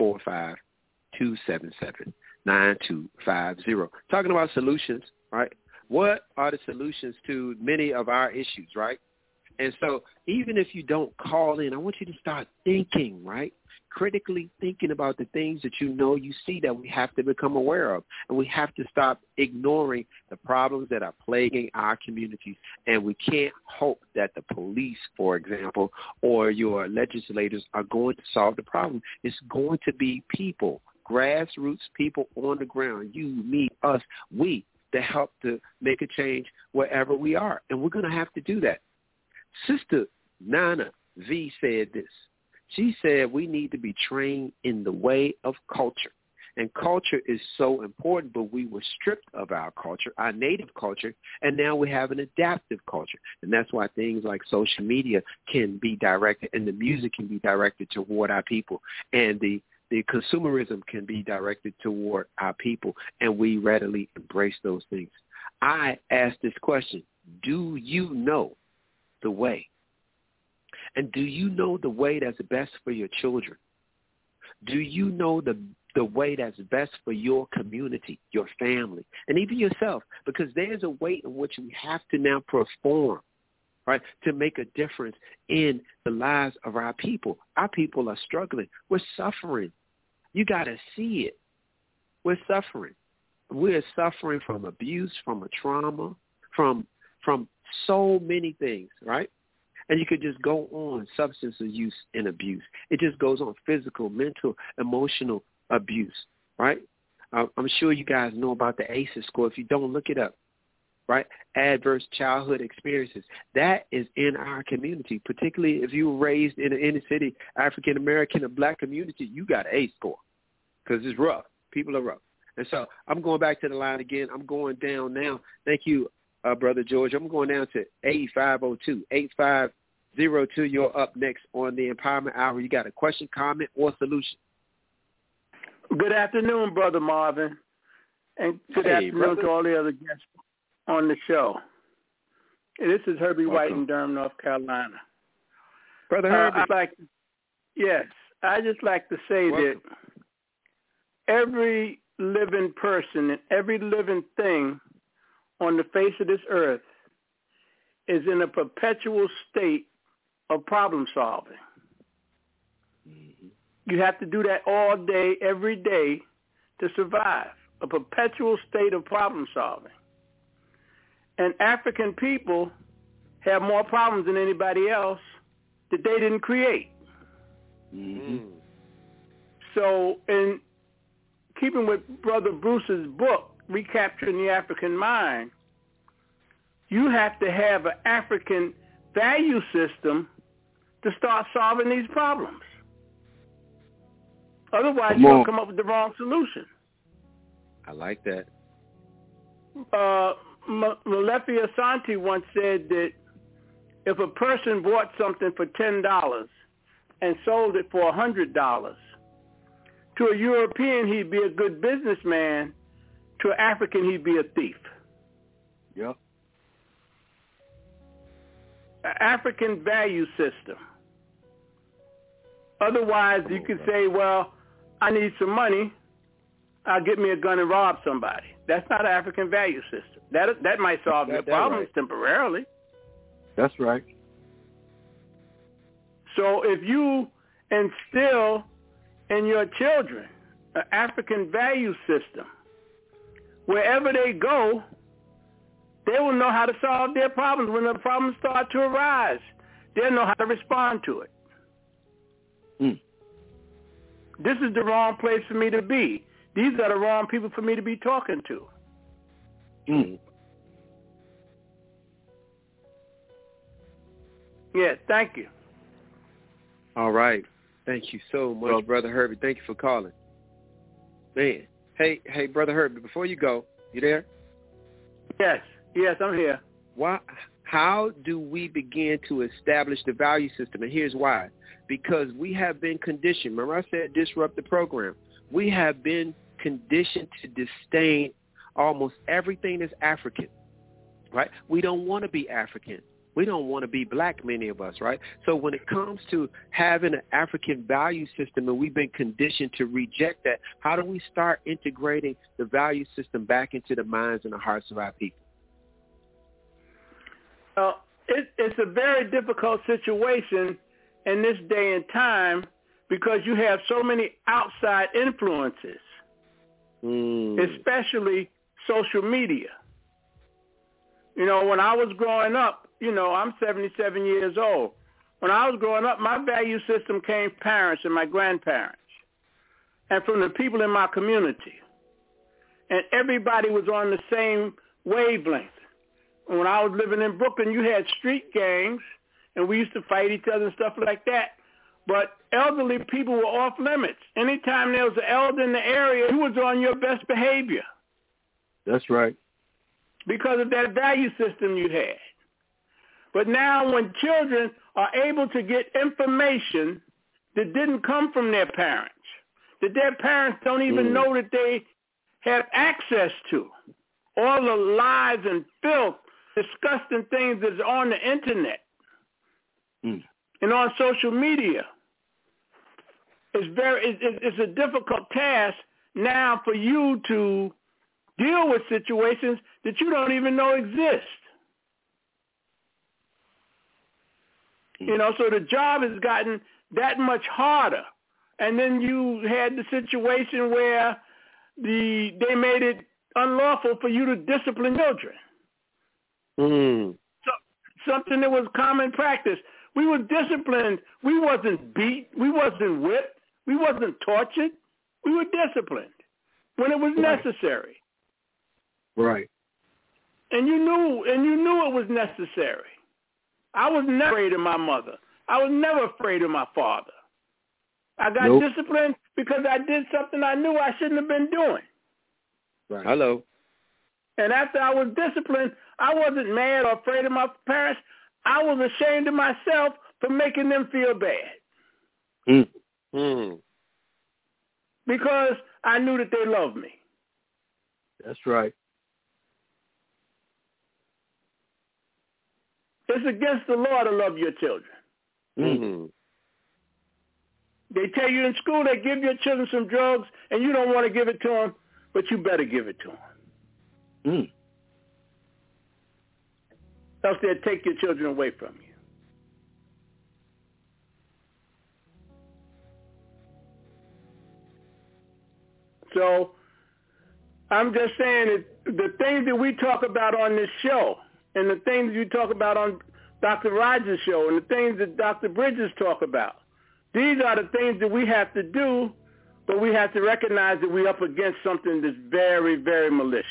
Speaker 1: 45277-9250. Talking about solutions, right? What are the solutions to many of our issues, right? And so even if you don't call in, I want you to start thinking, right? Critically thinking about the things that you know you see that we have to become aware of. And we have to stop ignoring the problems that are plaguing our communities. And we can't hope that the police, for example, or your legislators are going to solve the problem. It's going to be people, grassroots people on the ground, you, me, us, we, that help to make a change wherever we are. And we're going to have to do that. Sister Nana V said this. She said we need to be trained in the way of culture. And culture is so important, but we were stripped of our culture, our native culture, and now we have an adaptive culture. And that's why things like social media can be directed and the music can be directed toward our people. And the consumerism can be directed toward our people, and we readily embrace those things. I ask this question, do you know the way? And do you know the way that's best for your children? Do you know the way that's best for your community, your family, and even yourself? Because there's a way in which we have to now perform, right, to make a difference in the lives of our people. Our people are struggling. We're suffering. You got to see it. We're suffering, we're suffering from abuse, from a trauma, from so many things, right? And you could just go on substance use and abuse. It just goes on physical, mental, emotional abuse, right? I'm sure you guys know about the ACEs score. If you don't, look it up, right? Adverse childhood experiences. That is in our community, particularly if you were raised in an inner city, African-American or black community, you got an ACE score because it's rough. People are rough. And so I'm going back to the line again. I'm going down now. Thank you, Brother George. I'm going down to 8502. 8502, you're up next on the Empowerment Hour. You got a question, comment, or solution?
Speaker 8: Good afternoon, Brother Marvin. And good afternoon to all the other guests on the show. This is Herbie White in Durham, North Carolina.
Speaker 1: Brother Herbie.
Speaker 8: I just like to say that every living person and every living thing on the face of this earth is in a perpetual state of problem solving. You have to do that all day, every day to survive, a perpetual state of problem solving. And African people have more problems than anybody else that they didn't create. Mm-hmm. So in keeping with Brother Bruce's book, Recapturing the African Mind, you have to have an African value system to start solving these problems. Otherwise, you're going to come up with the wrong solution.
Speaker 1: I like that.
Speaker 8: Malefi Asante once said that if a person bought something for $10 and sold it for $100, to a European, he'd be a good businessman. To an African, he'd be a thief.
Speaker 1: Yep.
Speaker 8: An African value system. Otherwise, you could say, well, I need some money. I'll get me a gun and rob somebody. That's not an African value system. That might solve your problems temporarily.
Speaker 1: That's right.
Speaker 8: So if you instill in your children an African value system, wherever they go, they will know how to solve their problems. When the problems start to arise, they'll know how to respond to it. This is the wrong place for me to be. These are the wrong people for me to be talking to. Yeah, thank you.
Speaker 1: All right. Thank you so much, Brother Herbie. Thank you for calling. Man. Hey, Brother Herbie, before you go, you there?
Speaker 8: Yes, I'm here.
Speaker 1: How do we begin to establish the value system? And here's why. Because we have been conditioned. Remember I said disrupt the program. We have been conditioned to disdain almost everything that's African, right? We don't want to be African. We don't want to be black, many of us, right? So when it comes to having an African value system and we've been conditioned to reject that, how do we start integrating the value system back into the minds and the hearts of our people?
Speaker 8: It's a very difficult situation in this day and time because you have so many outside influences, especially social media. You know, when I was growing up, I'm 77 years old. When I was growing up, my value system came from parents and my grandparents and from the people in my community. And everybody was on the same wavelength. When I was living in Brooklyn, you had street gangs, and we used to fight each other and stuff like that. But elderly people were off limits. Anytime there was an elder in the area, you was on your best behavior.
Speaker 1: That's right.
Speaker 8: Because of that value system you had. But now when children are able to get information that didn't come from their parents, that their parents don't even know that they have access to, all the lies and filth, disgusting things that's on the internet and on social media, it's a difficult task now for you to deal with situations that you don't even know exist. So the job has gotten that much harder. And then you had the situation where they made it unlawful for you to discipline children. So, something that was common practice. We were disciplined. We wasn't beat. We wasn't whipped. We wasn't tortured. We were disciplined when it was necessary.
Speaker 1: Right.
Speaker 8: And you knew it was necessary. I was never afraid of my mother. I was never afraid of my father. I got disciplined because I did something I knew I shouldn't have been doing.
Speaker 1: Right. Hello.
Speaker 8: And after I was disciplined, I wasn't mad or afraid of my parents. I was ashamed of myself for making them feel bad. Because I knew that they loved me.
Speaker 1: That's right.
Speaker 8: It's against the law to love your children. They tell you in school they give your children some drugs and you don't want to give it to them, but you better give it to them. Else they'll take your children away from you. So I'm just saying that the things that we talk about on this show and the things you talk about on Dr. Rogers' show and the things that Dr. Bridges talk about, these are the things that we have to do, but we have to recognize that we're up against something that's very, very malicious.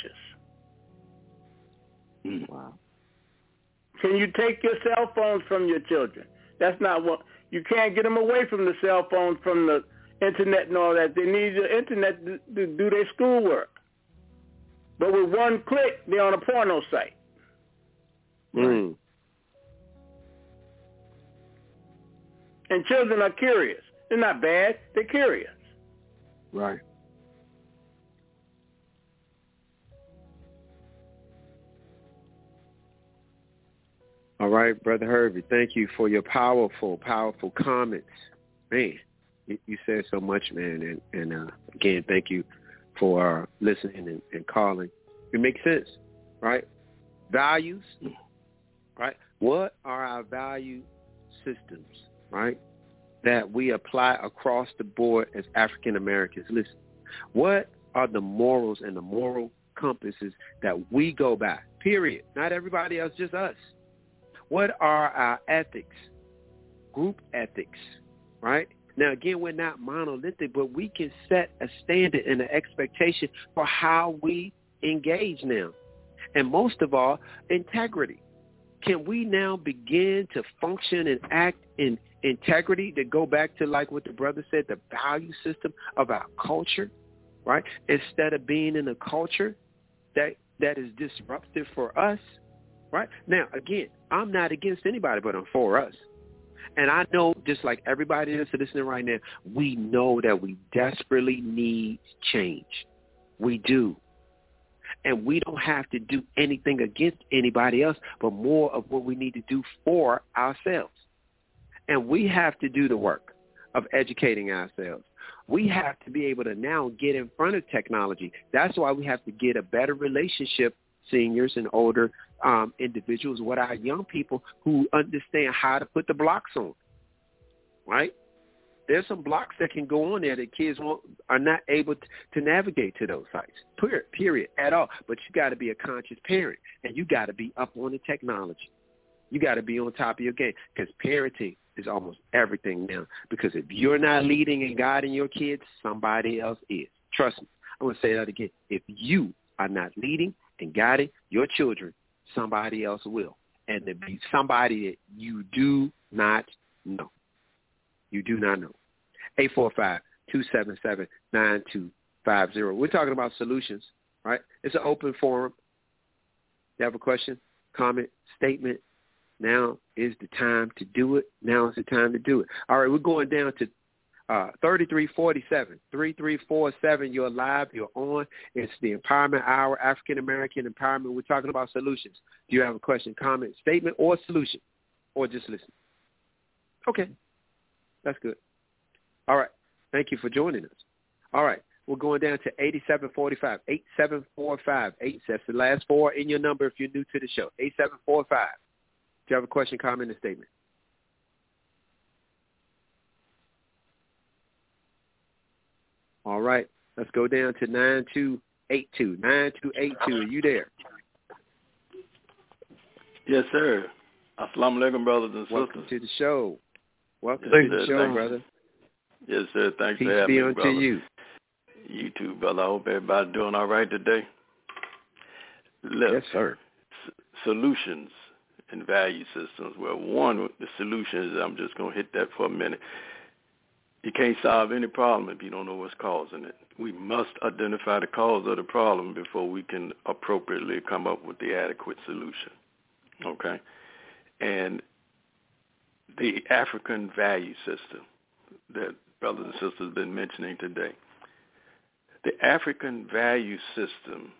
Speaker 1: Wow.
Speaker 8: Can you take your cell phones from your children? That's not what, you can't get them away from the cell phones, from the internet and all that. They need the internet to do their schoolwork. But with one click, they're on a porno site. And children are curious. They're not bad. They're curious.
Speaker 1: Right. All right, Brother Herbie, thank you for your powerful, powerful comments. Man, you said so much, man. And again, thank you for listening and calling. It makes sense, right? Values, right? What are our value systems, right, that we apply across the board as African Americans? Listen, what are the morals and the moral compasses that we go by, period? Not everybody else, just us. What are our ethics, group ethics, right? Now, again, we're not monolithic, but we can set a standard and an expectation for how we engage now. And most of all, integrity. Can we now begin to function and act in integrity, to go back to, like what the brother said, the value system of our culture, right? Instead of being in a culture that is disruptive for us, right? Now, again, I'm not against anybody, but I'm for us. And I know, just like everybody that's listening right now, we know that we desperately need change. We do. And we don't have to do anything against anybody else, but more of what we need to do for ourselves. And we have to do the work of educating ourselves. We have to be able to now get in front of technology. That's why we have to get a better relationship, seniors and older individuals, with our young people who understand how to put the blocks on, right? There's some blocks that can go on there that kids are not able to navigate to those sites, period, at all. But you got to be a conscious parent, and you got to be up on the technology. You got to be on top of your game, because parenting is almost everything now. Because if you're not leading and guiding your kids, somebody else is. Trust me. I'm going to say that again. If you are not leading and guiding your children, somebody else will. And it'll be somebody that you do not know. You do not know. 845-277-9250. We're talking about solutions, right? It's an open forum. You have a question, comment, statement, now is the time to do it. Now is the time to do it. All right, we're going down to 3347. 3347, you're live, you're on. It's the Empowerment Hour, African American Empowerment. We're talking about solutions. Do you have a question, comment, statement, or solution? Or just listen? Okay, that's good. All right, thank you for joining us. All right, we're going down to 8745. 8745. That's the last four in your number if you're new to the show. 8745. Do you have a question, comment, or statement? All right, let's go down to 9282. Are you there?
Speaker 9: Yes, sir. Assalamu alaikum, brothers and
Speaker 1: Welcome
Speaker 9: sisters.
Speaker 1: to the show. Welcome to the show, brother.
Speaker 9: Yes, sir. Thanks
Speaker 1: Peace
Speaker 9: for having
Speaker 1: be
Speaker 9: me,
Speaker 1: unto
Speaker 9: brother.
Speaker 1: you.
Speaker 9: You too, brother. I hope everybody's doing all right today. Look,
Speaker 1: Yes, sir.
Speaker 9: Solutions and value systems. Well, one, the solution is, I'm just going to hit that for a minute. You can't solve any problem if you don't know what's causing it. We must identify the cause of the problem before we can appropriately come up with the adequate solution. Okay? And the African value system that brothers and sisters have been mentioning today, the African value system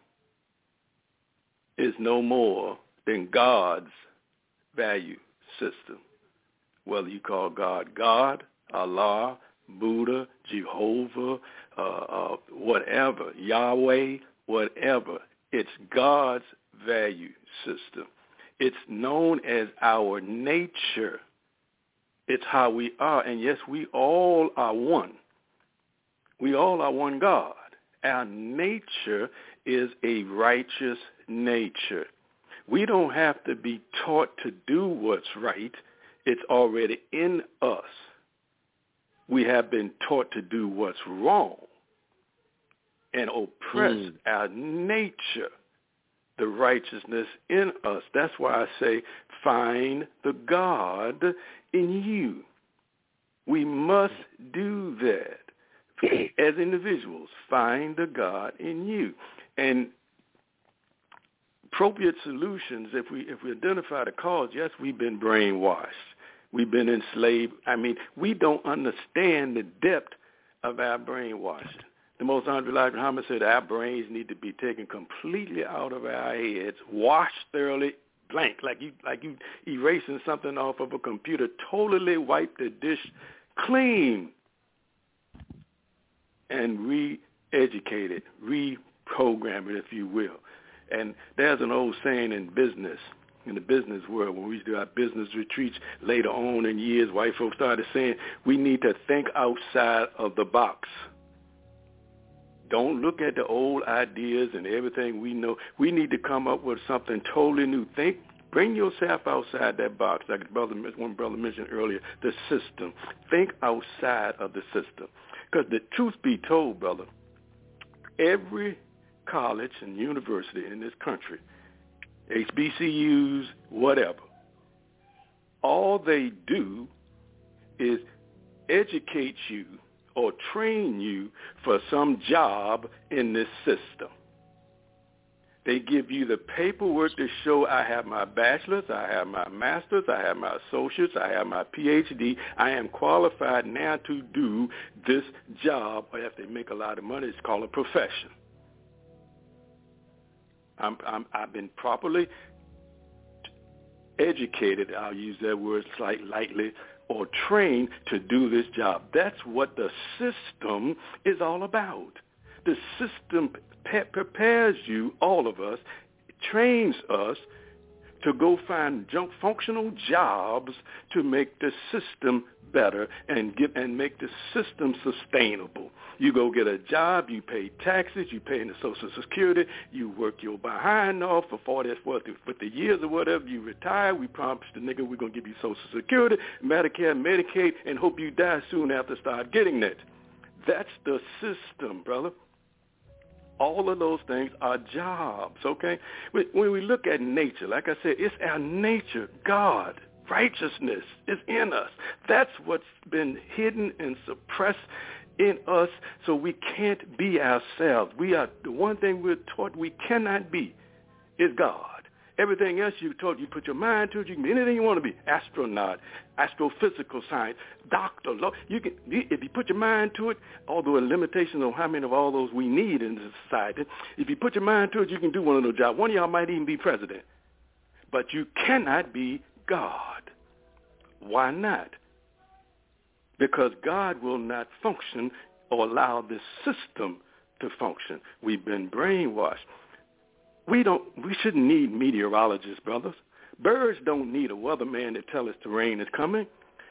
Speaker 9: is no more than God's value system. Whether you call God God, Allah, Buddha, Jehovah, whatever, Yahweh, whatever, it's God's value system. It's known as our nature. It's how we are. And yes, we all are one. We all are one God. Our nature is a righteous nature. We don't have to be taught to do what's right. It's already in us. We have been taught to do what's wrong and oppress our nature, the righteousness in us. That's why I say find the God in you. We must do that as individuals. Find the God in you. And appropriate solutions, if we identify the cause, yes, we've been brainwashed. We've been enslaved. I mean, we don't understand the depth of our brainwashing. The Most Honorable Elijah Muhammad said our brains need to be taken completely out of our heads, washed thoroughly blank, like you erasing something off of a computer, totally wipe the dish clean and re-educate it, reprogram it, if you will. And there's an old saying in the business world, when we used to do our business retreats later on in years, white folks started saying, we need to think outside of the box. Don't look at the old ideas and everything we know. We need to come up with something totally new. Bring yourself outside that box, like one brother mentioned earlier, the system. Think outside of the system. Because the truth be told, brother, every college and university in this country, HBCUs, whatever, all they do is educate you or train you for some job in this system. They give you the paperwork to show I have my bachelor's, I have my master's, I have my associates, I have my PhD. I am qualified now to do this job. Or if they make a lot of money, it's called a profession. I've been properly educated, I'll use that word lightly, or trained to do this job. That's what the system is all about. The system prepares you, all of us, trains us to go find functional jobs to make the system better and make the system sustainable. You go get a job, you pay taxes, you pay into Social Security, you work your behind off for 40 years or whatever, you retire, we promise the nigga we're going to give you Social Security, Medicare, Medicaid, and hope you die soon after start getting that. That's the system, brother. All of those things are jobs, okay? When we look at nature, like I said, it's our nature. God, righteousness is in us. That's what's been hidden and suppressed in us, so we can't be ourselves. The one thing we're taught we cannot be is God. Everything else you're taught, you put your mind to it, you can be anything you want to be. Astronaut, astrophysical science, doctor, law. If you put your mind to it, although there are limitations on how many of all those we need in this society, if you put your mind to it, you can do one of those jobs. One of y'all might even be president. But you cannot be God. Why not? Because God will not function or allow this system to function. We've been brainwashed. We shouldn't need meteorologists, brothers. Birds don't need a weatherman to tell us the rain is coming.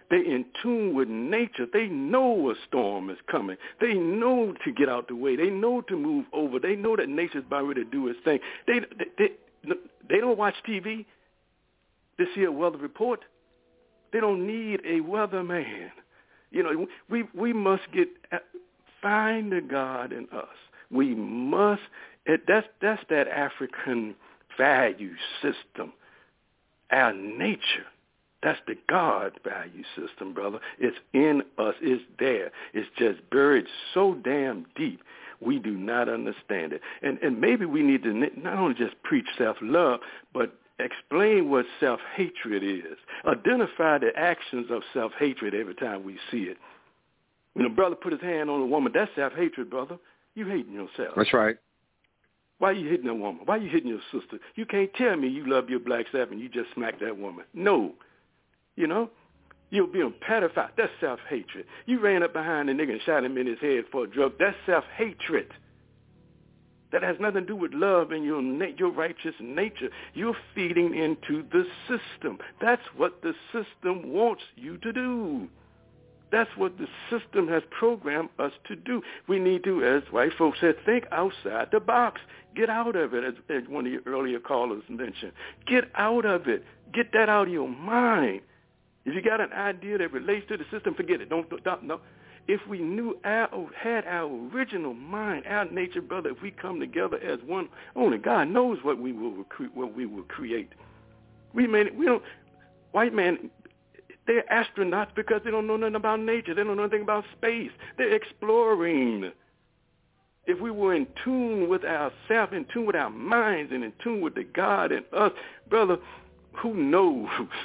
Speaker 9: They're in tune with nature. They know a storm is coming. They know to get out the way. They know to move over. They know that nature's about ready to do its thing. They don't watch TV to see a weather report. They don't need a weatherman. You know, we must find the God in us. We must. That's that African value system. Our nature. That's the God value system, brother. It's in us. It's there. It's just buried so damn deep. We do not understand it. And maybe we need to not only just preach self-love, but explain what self-hatred is. Identify the actions of self-hatred every time we see it. When a brother put his hand on a woman, that's self-hatred, brother. You hating yourself.
Speaker 1: That's right.
Speaker 9: Why are you hitting a woman? Why are you hitting your sister? You can't tell me you love your black self and you just smack that woman. No. You know? You're being petrified. That's self-hatred. You ran up behind the nigga and shot him in his head for a drug. That's self-hatred. That has nothing to do with love and your righteous nature. You're feeding into the system. That's what the system wants you to do. That's what the system has programmed us to do. We need to, as white folks said, think outside the box. Get out of it, as one of your earlier callers mentioned. Get out of it. Get that out of your mind. If you got an idea that relates to the system, forget it. Don't. No. If we had our original mind, our nature, brother, if we come together as one, only God knows what we will create. We don't. White man, they're astronauts because they don't know nothing about nature. They don't know anything about space. They're exploring. If we were in tune with ourselves, in tune with our minds, and in tune with the God in us, brother, who knows?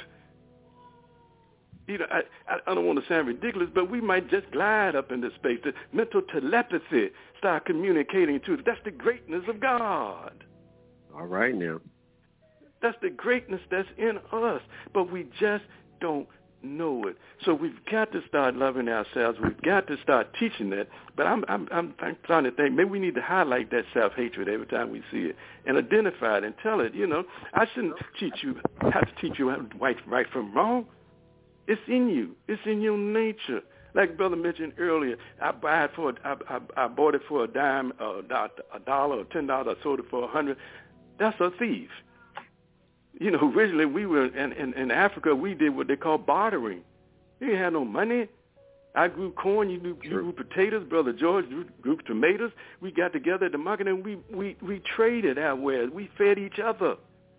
Speaker 9: You know, I don't want to sound ridiculous, but we might just glide up into space. The mental telepathy start communicating to us. That's the greatness of God.
Speaker 1: All right now.
Speaker 9: That's the greatness that's in us, but we just don't know it. So we've got to start loving ourselves. We've got to start teaching that. But I'm trying to think, maybe we need to highlight that self-hatred every time we see it and identify it and tell it, you know, I shouldn't have to teach you right from wrong. It's in you. It's in your nature. Like Brother mentioned earlier, I bought it for a dime, $1 or $10. I sold it for $100. That's a thief. You know, originally we were in Africa. We did what they call bartering. You didn't have no money. I grew corn. You grew potatoes. Brother George grew tomatoes. We got together at the market and we traded our wares. We fed each other.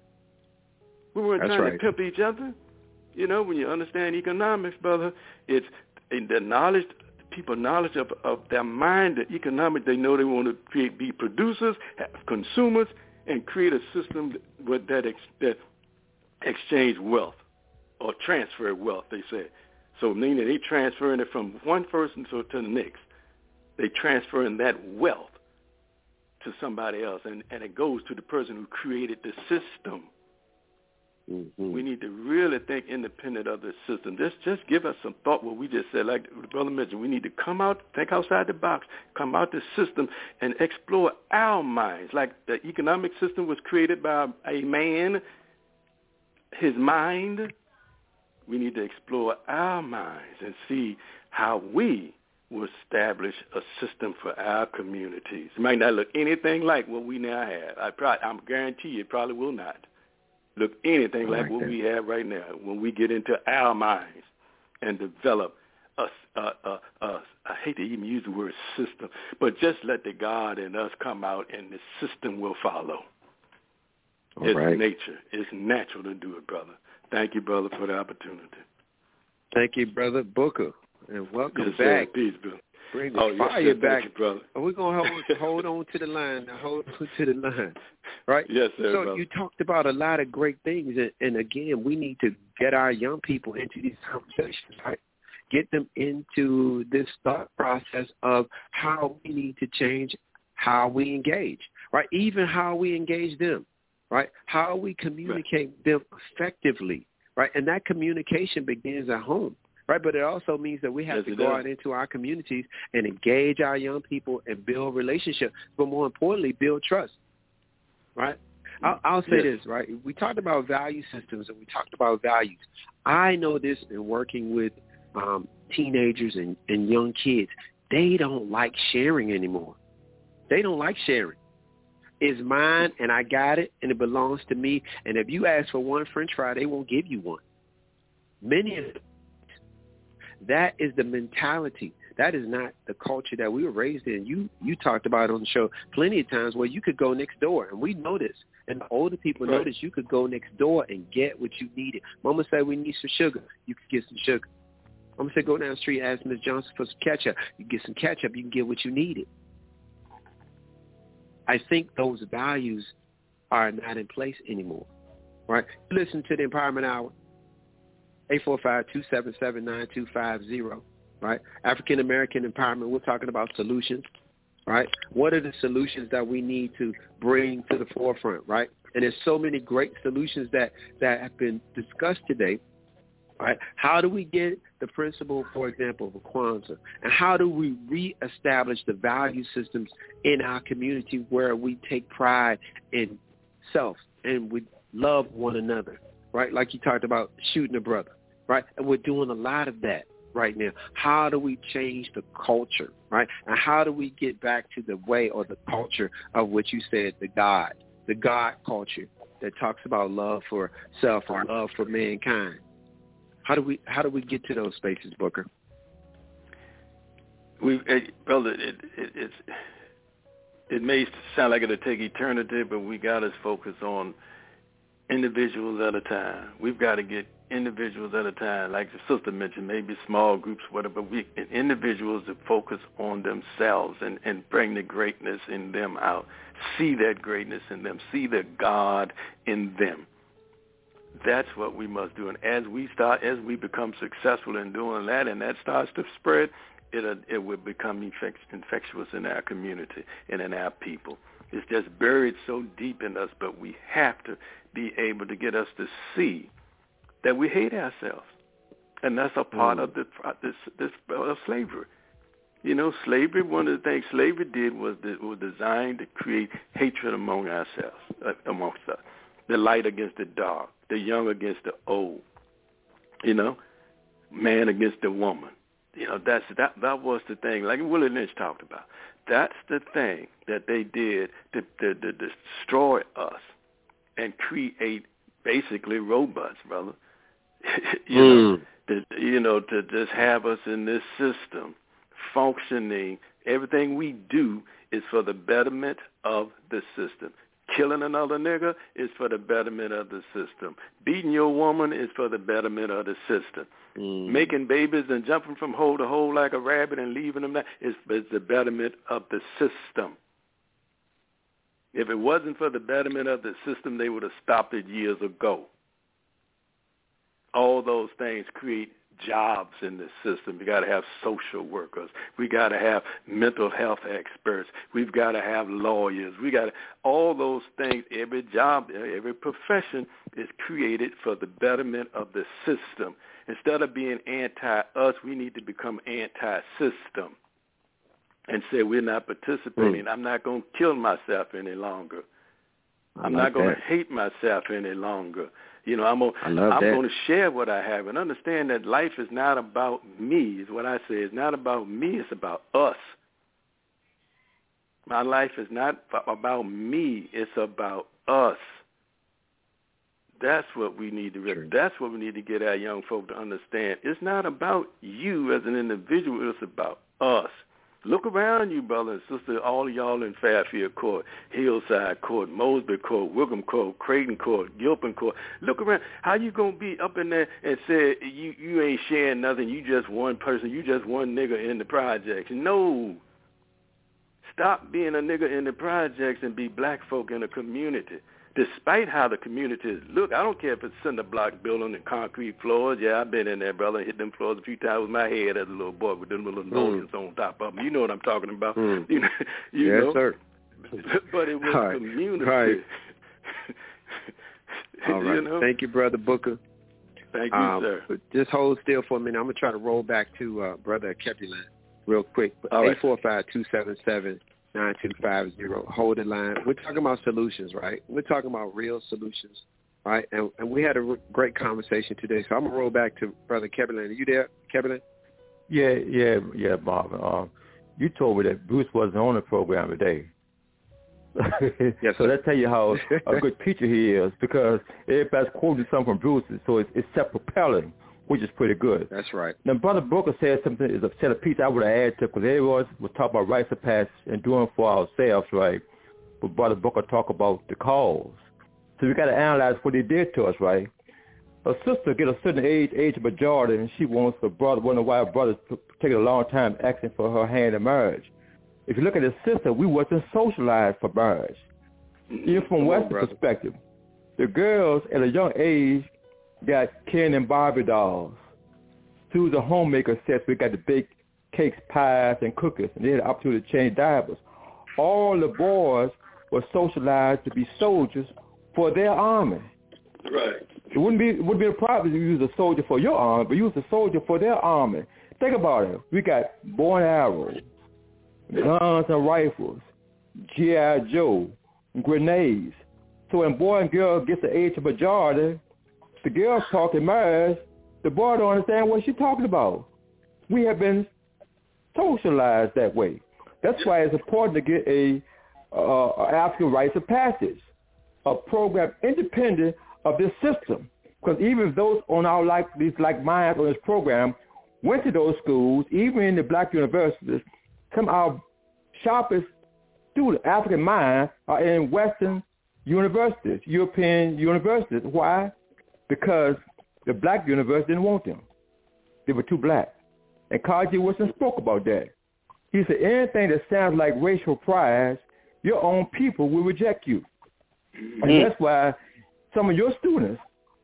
Speaker 9: We weren't trying to pimp each other. You know, when you understand economics, brother, it's in the knowledge, people's knowledge of their mind, the economics, they know they want to be producers, have consumers, and create a system that exchange wealth or transfer wealth, they say. So meaning they transferring it from one person to the next. They transferring that wealth to somebody else, and it goes to the person who created the system. Mm-hmm. We need to really think independent of the system. Just give us some thought what we just said. Like the brother mentioned, we need to come out, think outside the box, come out the system and explore our minds. Like the economic system was created by a man, his mind. We need to explore our minds and see how we will establish a system for our communities. It might not look anything like what we now have. I guarantee you it probably will not look anything like what we have right now when we get into our minds and develop I hate to even use the word system, but just let the God in us come out and the system will follow. It's nature. It's natural to do it, brother. Thank you, brother, for the opportunity.
Speaker 1: Thank you, Brother Booker, and welcome back.
Speaker 9: Sir. Peace, brother.
Speaker 1: Bring the fire back,
Speaker 9: you, brother.
Speaker 1: We're going to hold on to the line. Hold on to the line, right?
Speaker 9: Yes, sir,
Speaker 1: So
Speaker 9: brother.
Speaker 1: you talked about a lot of great things, and again, we need to get our young people into these conversations, right? Get them into this thought process of how we need to change how we engage, right? Even how we engage them, right? How we communicate with them effectively, right? And that communication begins at home. Right, but it also means that we have to go out into our communities and engage our young people and build relationships, but more importantly, build trust, right? I'll say this, right? We talked about value systems and we talked about values. I know this in working with teenagers and young kids, they don't like sharing anymore. They don't like sharing. It's mine, and I got it, and it belongs to me. And if you ask for one French fry, they won't give you one. Many of them. That is the mentality. That is not the culture that we were raised in. You talked about it on the show plenty of times where you could go next door, and we know this. And the older people know this. You could go next door and get what you needed. Mama said we need some sugar. You could get some sugar. Mama said go down the street, ask Ms. Johnson for some ketchup. You can get some ketchup. You can get what you needed. I think those values are not in place anymore, right? Listen to the Empowerment Hour, 845-277-9250, right? African American empowerment, we're talking about solutions, right? What are the solutions that we need to bring to the forefront, right? And there's so many great solutions that have been discussed today, right? How do we get the principle, for example, of Kwanzaa? And how do we reestablish the value systems in our community where we take pride in self and we love one another, right? Like you talked about shooting a brother, right? And we're doing a lot of that right now. How do we change the culture, right? And how do we get back to the way or the culture of what you said, the God culture that talks about love for self or love for mankind? How do we get to those spaces, Booker?
Speaker 9: Brother, it may sound like it'll take eternity, but we got to focus on individuals at a time. We've got to get individuals at a time, like the sister mentioned, maybe small groups, whatever. But individuals that focus on themselves and bring the greatness in them out. See that greatness in them. See the God in them. That's what we must do. And as we become successful in doing that, and that starts to spread, it will become infectious in our community and in our people. It's just buried so deep in us, but we have to be able to get us to see that we hate ourselves. And that's a part of this slavery. You know, slavery, one of the things slavery did was designed to create hatred amongst us. The light against the dark, the young against the old, you know, man against the woman. You know, that was the thing, like Willie Lynch talked about. That's the thing that they did to destroy us and create basically robots, brother. To just have us in this system functioning. Everything we do is for the betterment of the system. Killing another nigga is for the betterment of the system. Beating your woman is for the betterment of the system. Making babies and jumping from hole to hole like a rabbit and leaving them there is the betterment of the system. If it wasn't for the betterment of the system, they would have stopped it years ago. All those things create jobs in the system. We got to have social workers. We got to have mental health experts. We've got to have lawyers. We got to, all those things. Every job, every profession is created for the betterment of the system. Instead of being anti-us, we need to become anti-system and say we're not participating. I'm not going to kill myself any longer. I'm not going to hate myself any longer. You know, I'm going to share what I have and understand that life is not about me, is what I say. It's not about me. It's about us. My life is not about me. It's about us. That's what we need to That's what we need to get our young folk to understand. It's not about you as an individual. It's about us. Look around you, brother and sister, all of y'all in Fairfield Court, Hillside Court, Mosby Court, Wickham Court, Creighton Court, Gilpin Court. Look around. How you going to be up in there and say you ain't sharing nothing, you just one person, you just one nigga in the projects? No. Stop being a nigga in the projects and be black folk in the community. Despite how the community is. Look, I don't care if it's cinder block building and concrete floors. Yeah, I've been in there, brother, hit them floors a few times with my head as a little boy with them little notions on top of them. You know what I'm talking about. You know?
Speaker 1: Yes, sir.
Speaker 9: But it was community.
Speaker 1: Right. All right. Thank you, Brother Booker.
Speaker 9: Thank you, sir.
Speaker 1: Just hold still for a minute. I'm going to try to roll back to Brother Kepilan real quick. 845-277-9250. Hold the line. We're talking about solutions, right? We're talking about real solutions right? And we had a great conversation today. So I'm going to roll back to Brother Kevin. Are you there, Kevin?
Speaker 5: Yeah, Marvin. You told me that Bruce wasn't on the program today.
Speaker 1: Yes,
Speaker 5: so that tell you how a good teacher he is, because everybody's quoting something from Bruce, so it's self-propelling, which is pretty good.
Speaker 1: That's right.
Speaker 5: Now, Brother Booker said something, is a piece I would have added to, because everyone was talking about rites of passage and doing for ourselves, right? But Brother Booker talk about the cause. So we got to analyze what they did to us, right? A sister get a certain age of majority, and she wants a brother, one of the wife brothers, taking a long time asking for her hand in marriage. If you look at the sister, we wasn't socialized for marriage. Even from Western perspective, the girls at a young age got Ken and Barbie dolls. Through the homemaker sets, we got to bake cakes, pies, and cookies, and they had the opportunity to change diapers. All the boys were socialized to be soldiers for their army.
Speaker 9: Right.
Speaker 5: It wouldn't be a problem if you was a soldier for your army, but you was a soldier for their army. Think about it. We got bow and arrows, guns and rifles, G.I. Joe, grenades. So when boy and girl gets the age of majority, the girl's talking marriage, the boy don't understand what she's talking about. We have been socialized that way. That's why it's important to get a African rites of passage, a program independent of this system. Because even those on our these minds on this program went to those schools, even in the black universities, some of our sharpest students, African minds, are in Western universities, European universities. Why? Because the black university didn't want them. They were too black. And Carl G. Woodson spoke about that. He said, anything that sounds like racial pride, your own people will reject you. Mm-hmm. And that's why some of your students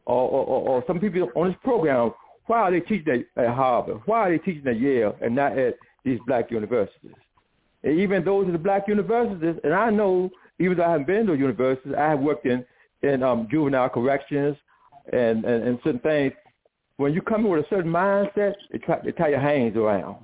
Speaker 5: or some people on this program, why are they teaching at Harvard? Why are they teaching at Yale and not at these black universities? And even those at the black universities, and I know, even though I haven't been to universities, I have worked in juvenile corrections and certain things. When you come in with a certain mindset, they tie your hands around.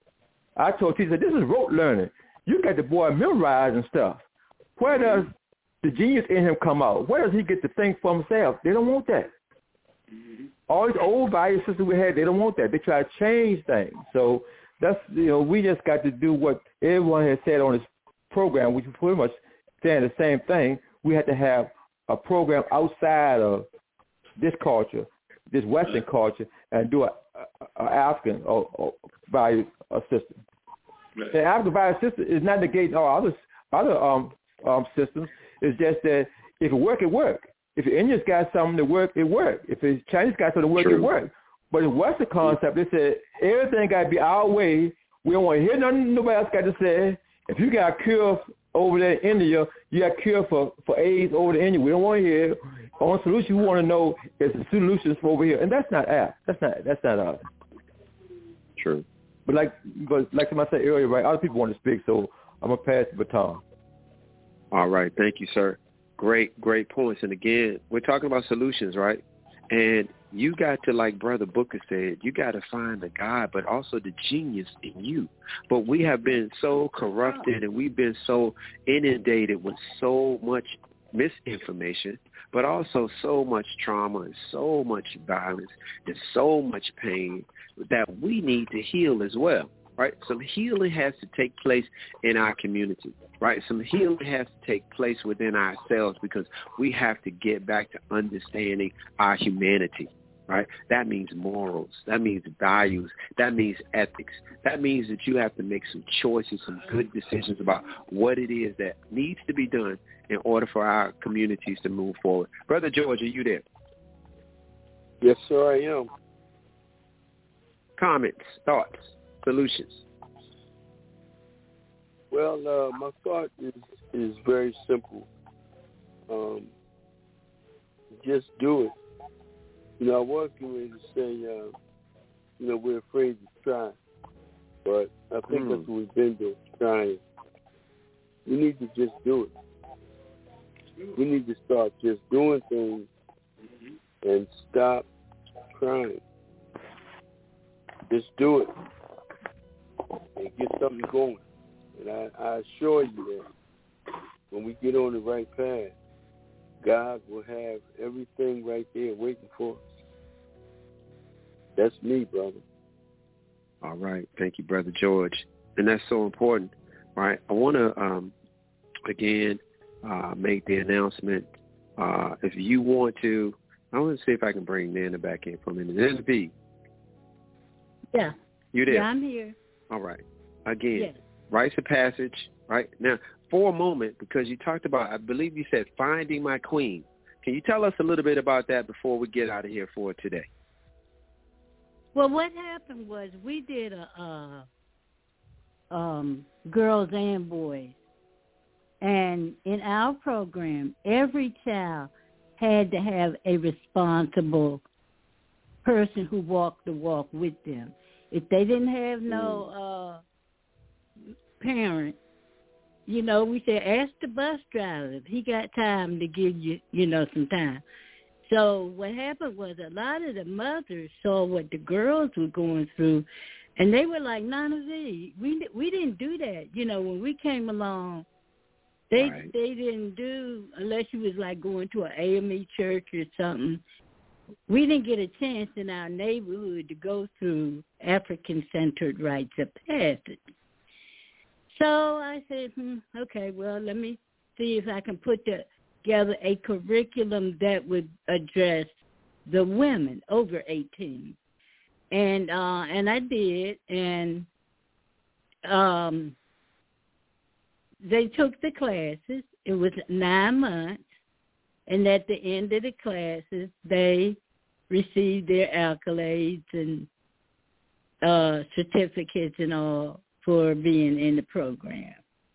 Speaker 5: I told teachers, this is rote learning. You got the boy memorizing stuff. Where does the genius in him come out? Where does he get to think for himself? They don't want that. Mm-hmm. All these old value systems we had, they don't want that. They try to change things. So that's, we just got to do what everyone has said on this program, which is pretty much saying the same thing. We had to have a program outside of this culture, this Western culture, and do an African value system. Right. The African value system is not negating all other systems. It's just that if it work, it work. If the Indians got something to work, it work. If the Chinese got something to work, it work. But in Western concept, they said everything got to be our way. We don't want to hear nothing nobody else got to say. If you got a cure over there in India, you got a cure for AIDS over there in India. We don't want to hear. On solution, we want to know is the solutions for over here, and that's not us. That's not us.
Speaker 1: True.
Speaker 5: But like I said earlier, right? Other people want to speak, so I'm gonna pass the baton.
Speaker 1: All right, thank you, sir. Great points. And again, we're talking about solutions, right? And you got to, like Brother Booker said, you got to find the God, but also the genius in you. But we have been so corrupted and we've been so inundated with so much misinformation, but also so much trauma and so much violence and so much pain that we need to heal as well, right? Some healing has to take place in our community, right? Some healing has to take place within ourselves because we have to get back to understanding our humanity, right? That means morals. That means values. That means ethics. That means that you have to make some choices, some good decisions about what it is that needs to be done in order for our communities to move forward. Brother George, are you there?
Speaker 4: Yes, sir, I am.
Speaker 1: Comments, thoughts, solutions?
Speaker 4: Well, my thought is very simple. Just do it. I was going to say, we're afraid to try, but I think that's what we've been doing, trying. We need to just do it. We need to start just doing things and stop crying. Just do it and get something going. And I assure you that when we get on the right path, God will have everything right there waiting for us. That's me, brother.
Speaker 1: All right. Thank you, Brother George. And that's so important, right? I want to, again, make the announcement. If you want to, I want to see if I can bring Nana back in for a minute. Nana B.
Speaker 7: Yeah.
Speaker 1: You there?
Speaker 7: Yeah, I'm here.
Speaker 1: All right. Again,
Speaker 7: yes.
Speaker 1: Rites of Passage, right? Now, for a moment, because you talked about, I believe you said, Finding My Queen. Can you tell us a little bit about that before we get out of here for today?
Speaker 7: Well, what happened was we did a girls and boys. And in our program, every child had to have a responsible person who walked the walk with them. If they didn't have no parent, you know, we said, ask the bus driver if he got time to give you, you know, some time. So what happened was a lot of the mothers saw what the girls were going through, and they were like, Nana V, we didn't do that. You know, when we came along, they didn't do, unless you was like going to an AME church or something, we didn't get a chance in our neighborhood to go through African-centered rites of passage. So I said, okay, well, let me see if I can put together a curriculum that would address the women over 18. And I did, and they took the classes. It was 9 months, and at the end of the classes, they received their accolades and certificates and all for being in the program.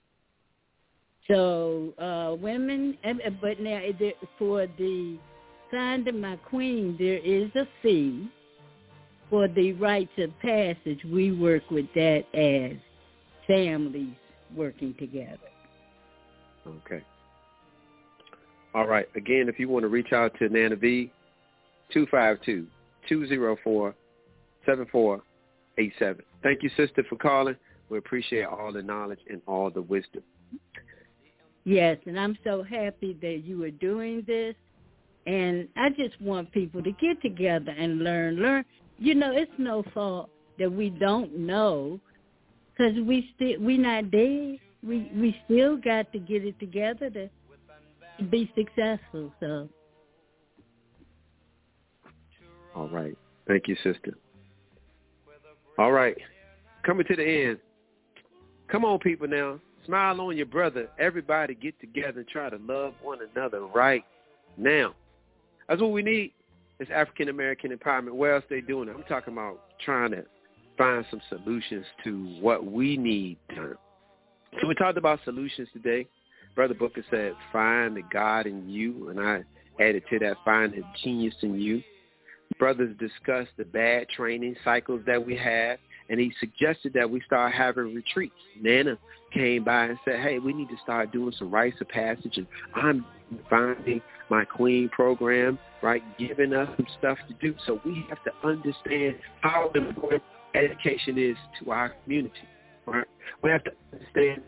Speaker 7: So women, but now for the Finding My Queen, there is a fee. For the rites of passage, we work with that as families working together.
Speaker 1: Okay. All right. Again, if you want to reach out to Nana V, 252-204-7487. Thank you, sister, for calling. We appreciate all the knowledge and all the wisdom.
Speaker 7: Yes, and I'm so happy that you are doing this. And I just want people to get together and learn. You know, it's no fault that we don't know, because we not dead. We still got to get it together to be successful. So.
Speaker 1: All right. Thank you, sister. All right. Coming to the end. Come on, people now. Smile on your brother. Everybody get together and try to love one another right now. That's what we need. It's African-American empowerment. Where else they doing it? I'm talking about trying to find some solutions to what we need done. So we talked about solutions today. Brother Booker said, find the God in you, and I added to that, find the genius in you. Brothers discussed the bad training cycles that we have, and he suggested that we start having retreats. Nana came by and said, hey, we need to start doing some rites of passage, and I'm Finding My Queen program, right, giving us some stuff to do. So we have to understand how important education is to our community, right? We have to understand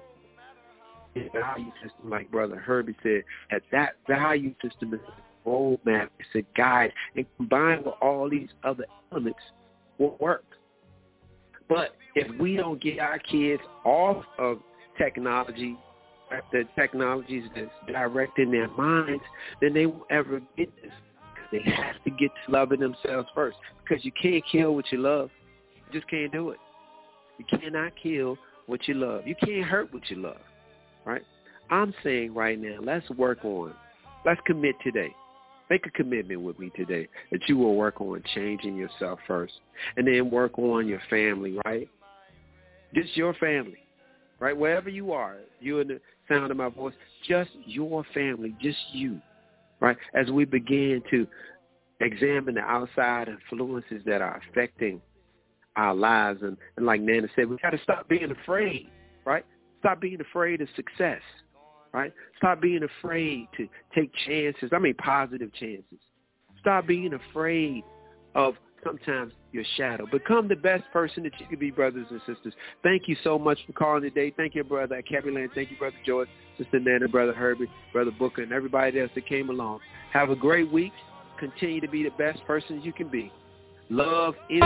Speaker 1: the value system, like Brother Herbie said, that value system is a roadmap, it's a guide, and combined with all these other elements will work. But if we don't get our kids off of technology, the technologies that's directing their minds, then they won't ever get this. They have to get to loving themselves first, because you can't kill what you love. You just can't do it. You cannot kill what you love. You can't hurt what you love, right? I'm saying right now, let's commit today. Make a commitment with me today that you will work on changing yourself first, and then work on your family, right? Just your family, right? Wherever you are, you in the sound of my voice, just your family, just you, right? As we begin to examine the outside influences that are affecting our lives, and like Nana said, we got to stop being afraid, right? Stop being afraid of success, right? Stop being afraid to take chances. I mean, positive chances. Stop being afraid of sometimes your shadow. Become the best person that you can be, brothers and sisters. Thank you so much for calling today. Thank you, brother Cabby Land. Thank you, Brother George, Sister Nana, Brother Herbie, Brother Booker, and everybody else that came along. Have a great week. Continue to be the best person you can be. Love is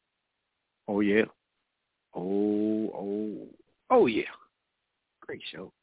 Speaker 1: Oh, yeah. Oh, yeah. Great show.